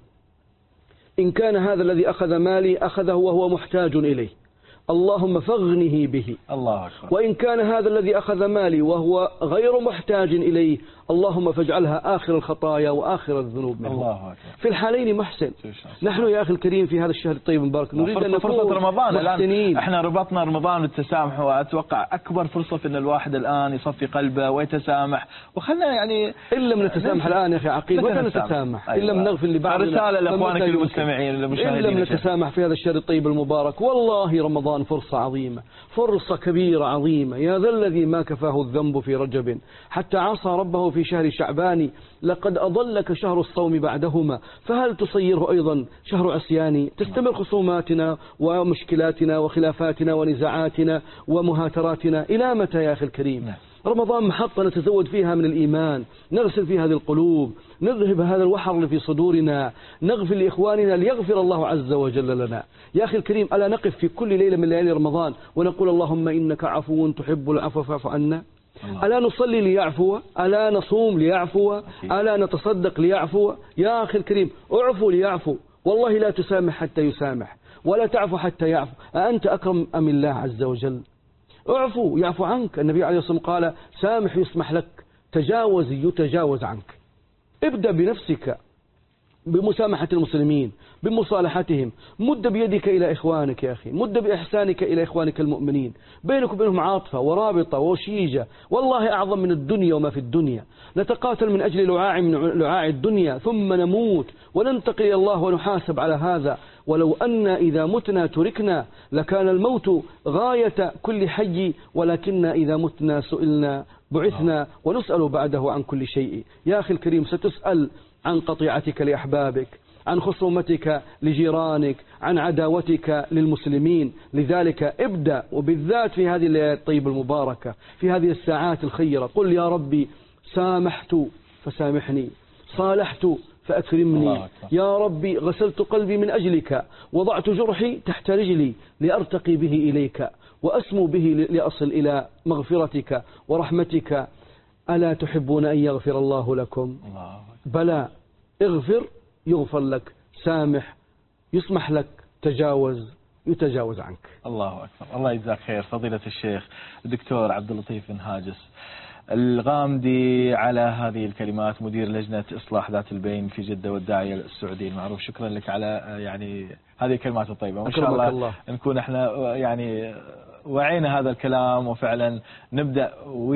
إن كان هذا الذي أخذ مالي أخذه وهو محتاج إليه، اللهم فاغنه به. الله أكبر. وإن كان هذا الذي أخذ مالي وهو غير محتاج إليه، اللهم فاجعلها آخر الخطايا وآخر الذنوب منه. الله أكبر. في الحالين محسن. نحن يا أخي الكريم في هذا الشهر الطيب المبارك نريد أن نكون فرصة رمضان محسنين. الآن احنا ربطنا رمضان والتسامح، وأتوقع أكبر فرصة في أن الواحد الآن يصفي قلبه ويتسامح، وخلنا يعني إن لم نتسامح الآن يا أخي عقيل متى نتسامح؟ إن لم نغفر لبعضنا. رسالة لأخوانك المستمعين المشاهدين، إن لم نتسامح في هذا الشهر الطيب المبارك. والله رمضان فرصة عظيمة، فرصة كبيرة عظيمة. يا ذا الذي ما كفاه الذنب في رجب حتى عصى ربه في شهر شعبان، لقد أضلك شهر الصوم بعدهما، فهل تصيره أيضا شهر عصيان؟ تستمر خصوماتنا ومشكلاتنا وخلافاتنا ونزاعاتنا ومهاتراتنا إلى متى يا أخي الكريم؟ رمضان محطة نتزود فيها من الإيمان، نغسل فيها هذه القلوب، نذهب هذا الوحر اللي في صدورنا، نغفر لإخواننا ليغفر الله عز وجل لنا. يا أخي الكريم ألا نقف في كل ليلة من ليالي رمضان ونقول اللهم إنك عفو تحب العفو فاعف عنا؟ ألا نصلي ليعفو؟ ألا نصوم ليعفو؟ ألا نتصدق ليعفو؟ يا أخي الكريم اعفو ليعفو، والله لا تسامح حتى يسامح ولا تعفو حتى يعفو. أأنت أكرم أم الله عز وجل؟ اعفو يعفو عنك. النبي عليه الصلاة والسلام قال سامح يسمح لك، تجاوز يتجاوز عنك. ابدأ بنفسك بمسامحة المسلمين، بمصالحتهم، مد بيدك إلى إخوانك يا أخي، مد بإحسانك إلى إخوانك المؤمنين، بينك وبينهم عاطفة ورابطة وشيجة، والله أعظم من الدنيا وما في الدنيا. نتقاتل من أجل لعاع من لعاع الدنيا ثم نموت وننتقل إلى الله ونحاسب على هذا. ولو أن إذا متنا تركنا لكان الموت غاية كل حي، ولكن إذا متنا سئلنا بعثنا ونسأل بعده عن كل شيء. يا أخي الكريم ستسأل عن قطيعتك لأحبابك، عن خصومتك لجيرانك، عن عداوتك للمسلمين. لذلك ابدأ، وبالذات في هذه الليالي الطيبة المباركة، في هذه الساعات الخيرة، قل يا ربي سامحت فسامحني، صالحت فأكرمني، يا ربي غسلت قلبي من أجلك، وضعت جرحي تحت رجلي لأرتقي به إليك، وأسمو به لأصل إلى مغفرتك ورحمتك. ألا تحبون أن يغفر الله لكم؟ بلى، اغفر يغفر لك، سامح يسمح لك، تجاوز يتجاوز عنك. الله أكبر. الله يجزاك خير فضيلة الشيخ الدكتور عبد اللطيف بن هاجس الغامدي على هذه الكلمات، مدير لجنة إصلاح ذات البين في جدة والداعية السعودي المعروف. شكرا لك على يعني هذه الكلمات الطيبة، وإن شاء الله, الله نكون احنا يعني وعينا هذا الكلام، وفعلا نبدأ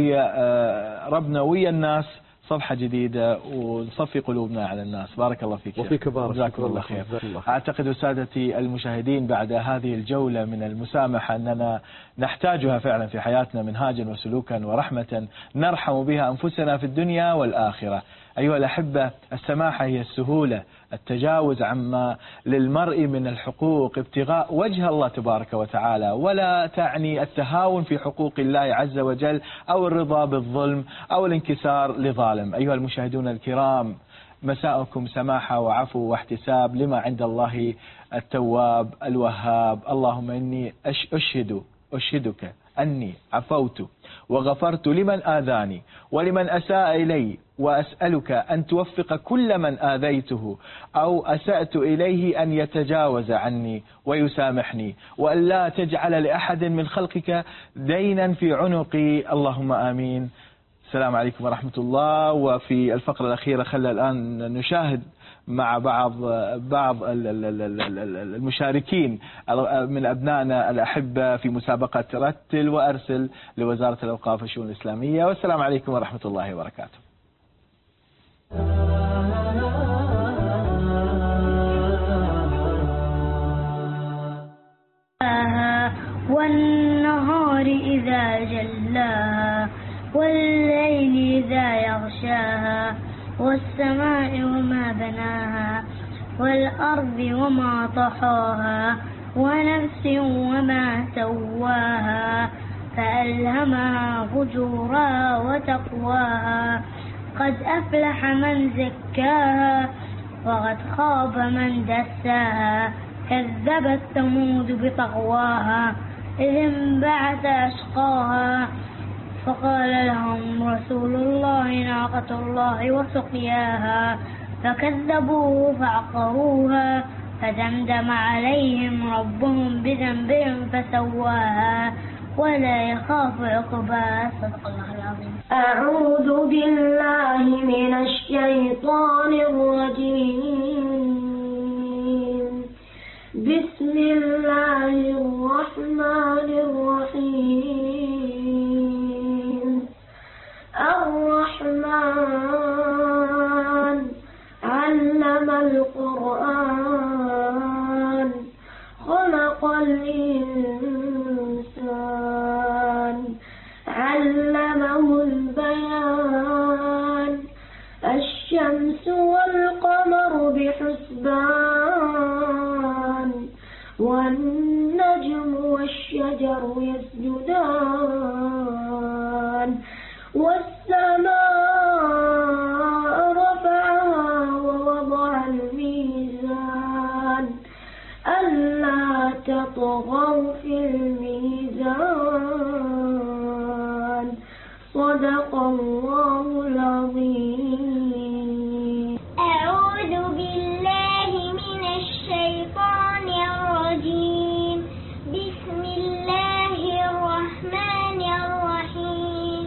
ويا ربنا ويا الناس صفحة جديدة ونصفي قلوبنا على الناس. بارك الله فيك وفيك بارك. جزاكم الله خير. أعتقد سادتي المشاهدين بعد هذه الجولة من المسامحة أننا نحتاجها فعلا في حياتنا منهاجا وسلوكا ورحمة نرحم بها أنفسنا في الدنيا والآخرة. أيها الأحبة، السماحة هي السهولة، التجاوز عما للمرء من الحقوق، ابتغاء وجه الله تبارك وتعالى، ولا تعني التهاون في حقوق الله عز وجل أو الرضا بالظلم أو الانكسار لظالم. أيها المشاهدون الكرام، مساءكم سماحة وعفو واحتساب لما عند الله التواب الوهاب. اللهم إني أشهد أشهدك أني عفوت وغفرت لمن آذاني ولمن أساء إلي، وأسألك أن توفق كل من آذيته أو أسأت إليه أن يتجاوز عني ويسامحني، وأن لا تجعل لأحد من خلقك دينا في عنقي. اللهم آمين. السلام عليكم ورحمة الله. وفي الفقرة الأخيرة خلى الآن نشاهد مع بعض بعض المشاركين من أبنائنا الأحبة في مسابقة رتل وأرسل لوزارة الأوقاف والشؤون الإسلامية. والسلام عليكم ورحمة الله وبركاته. والنهار إذا جلاها والليل إذا يغشاها والسماء وما بناها والأرض وما طحاها ونفس وما سواها فألهمها فجورها وتقواها. قد أفلح من زكاها وقد خاب من دساها. كذبت ثمود بطغواها إذ انبعث أشقاها فقال لهم رسول الله ناقة الله وسقياها فكذبوه فعقروها فدمدم عليهم ربهم بذنبهم فسواها ولا يخاف عقباها. صدق الله العظيم. أعوذ بالله من الشيطان الرجيم. بسم الله الرحمن الرحيم. الرحمن علم القرآن خلق الإنسان علمه البيان. الشمس والقمر بحسبان والنجم والشجر يسجدان. والسماء رفعها ووضع الميزان ألا تطغوا في الميزان. صدق الله العظيم. أعوذ بالله من الشيطان الرجيم. بسم الله الرحمن الرحيم.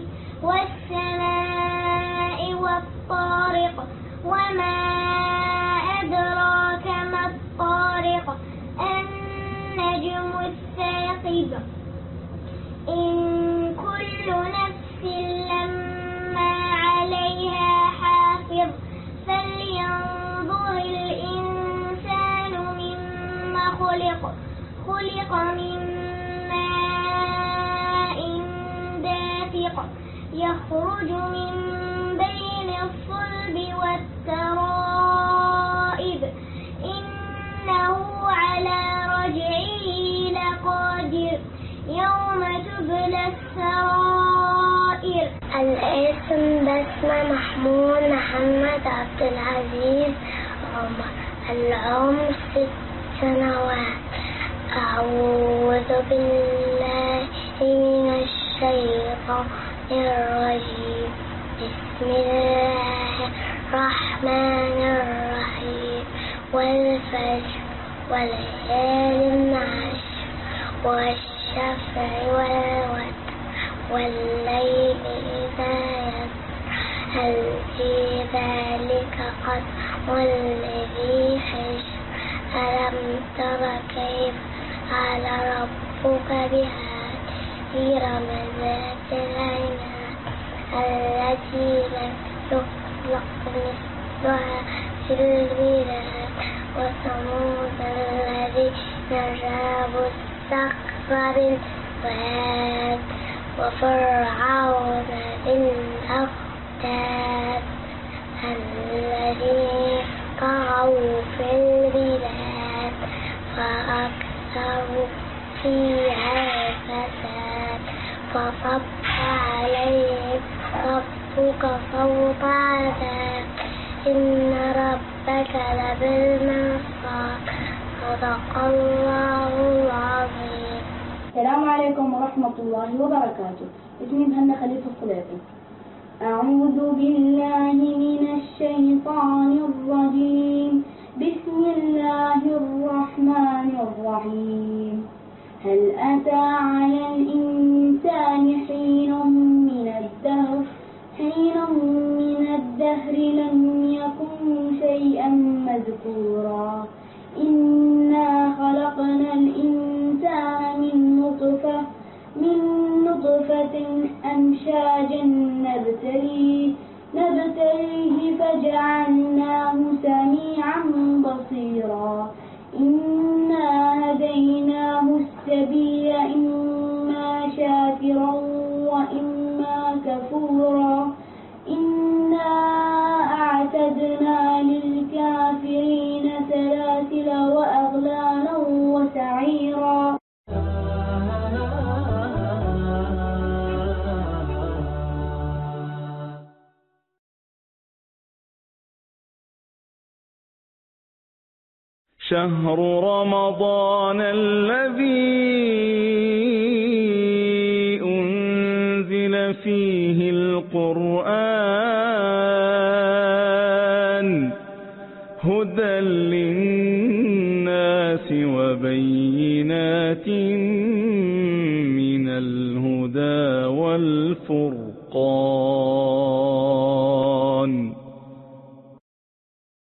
والسماء والطارق وما أدراك ما الطارق. النجم الثاقب. إن كل نفس لما عليها حافظ. فلينظر الإنسان مما خلق. خلق من ماء دافق يخرج من بين الصلب والترائب اسمي محمود محمد عبد العزيز عمر. العمر ست سنوات. أعوذ بالله من الشيطان الرجيم. بسم الله الرحمن الرحيم. والفجر وليال عشر والشفع والوتر والليل إذا يسر هل في ذلك قسم الذي حجر ألم تر كيف فعل ربك بهاد إرم ذات العماد التي لم يخلق مثلها في البلاد وثمود الذين جابوا الصخر بالواد وفرعون ذي الأوتاد الذين طغوا في البلاد فأكثروا فيها الفساد فصب عليهم ربك صوت عذاب إن ربك لبالمرصاد. صدق الله العظيم. السلام عليكم ورحمة الله وبركاته. اسمي مهنا خليفة الصليطي. أعوذ بالله من الشيطان الرجيم. بسم الله الرحمن الرحيم. هل أتى على الإنسان حين من الدهر حين من الدهر لم يكن شيئا مذكورا. إنا خلقنا الإنسان من نطفة من نطفة أمشاج نبتليه نبتليه فجعلناه سميعا بصيرا. إنا هديناه السبيل إما شاكرا وإما كفورا. إنا أعتدنا للكافرين سلاسل وأغلالا وسعيرا. شهر رمضان الذي أنزل فيه القرآن هدى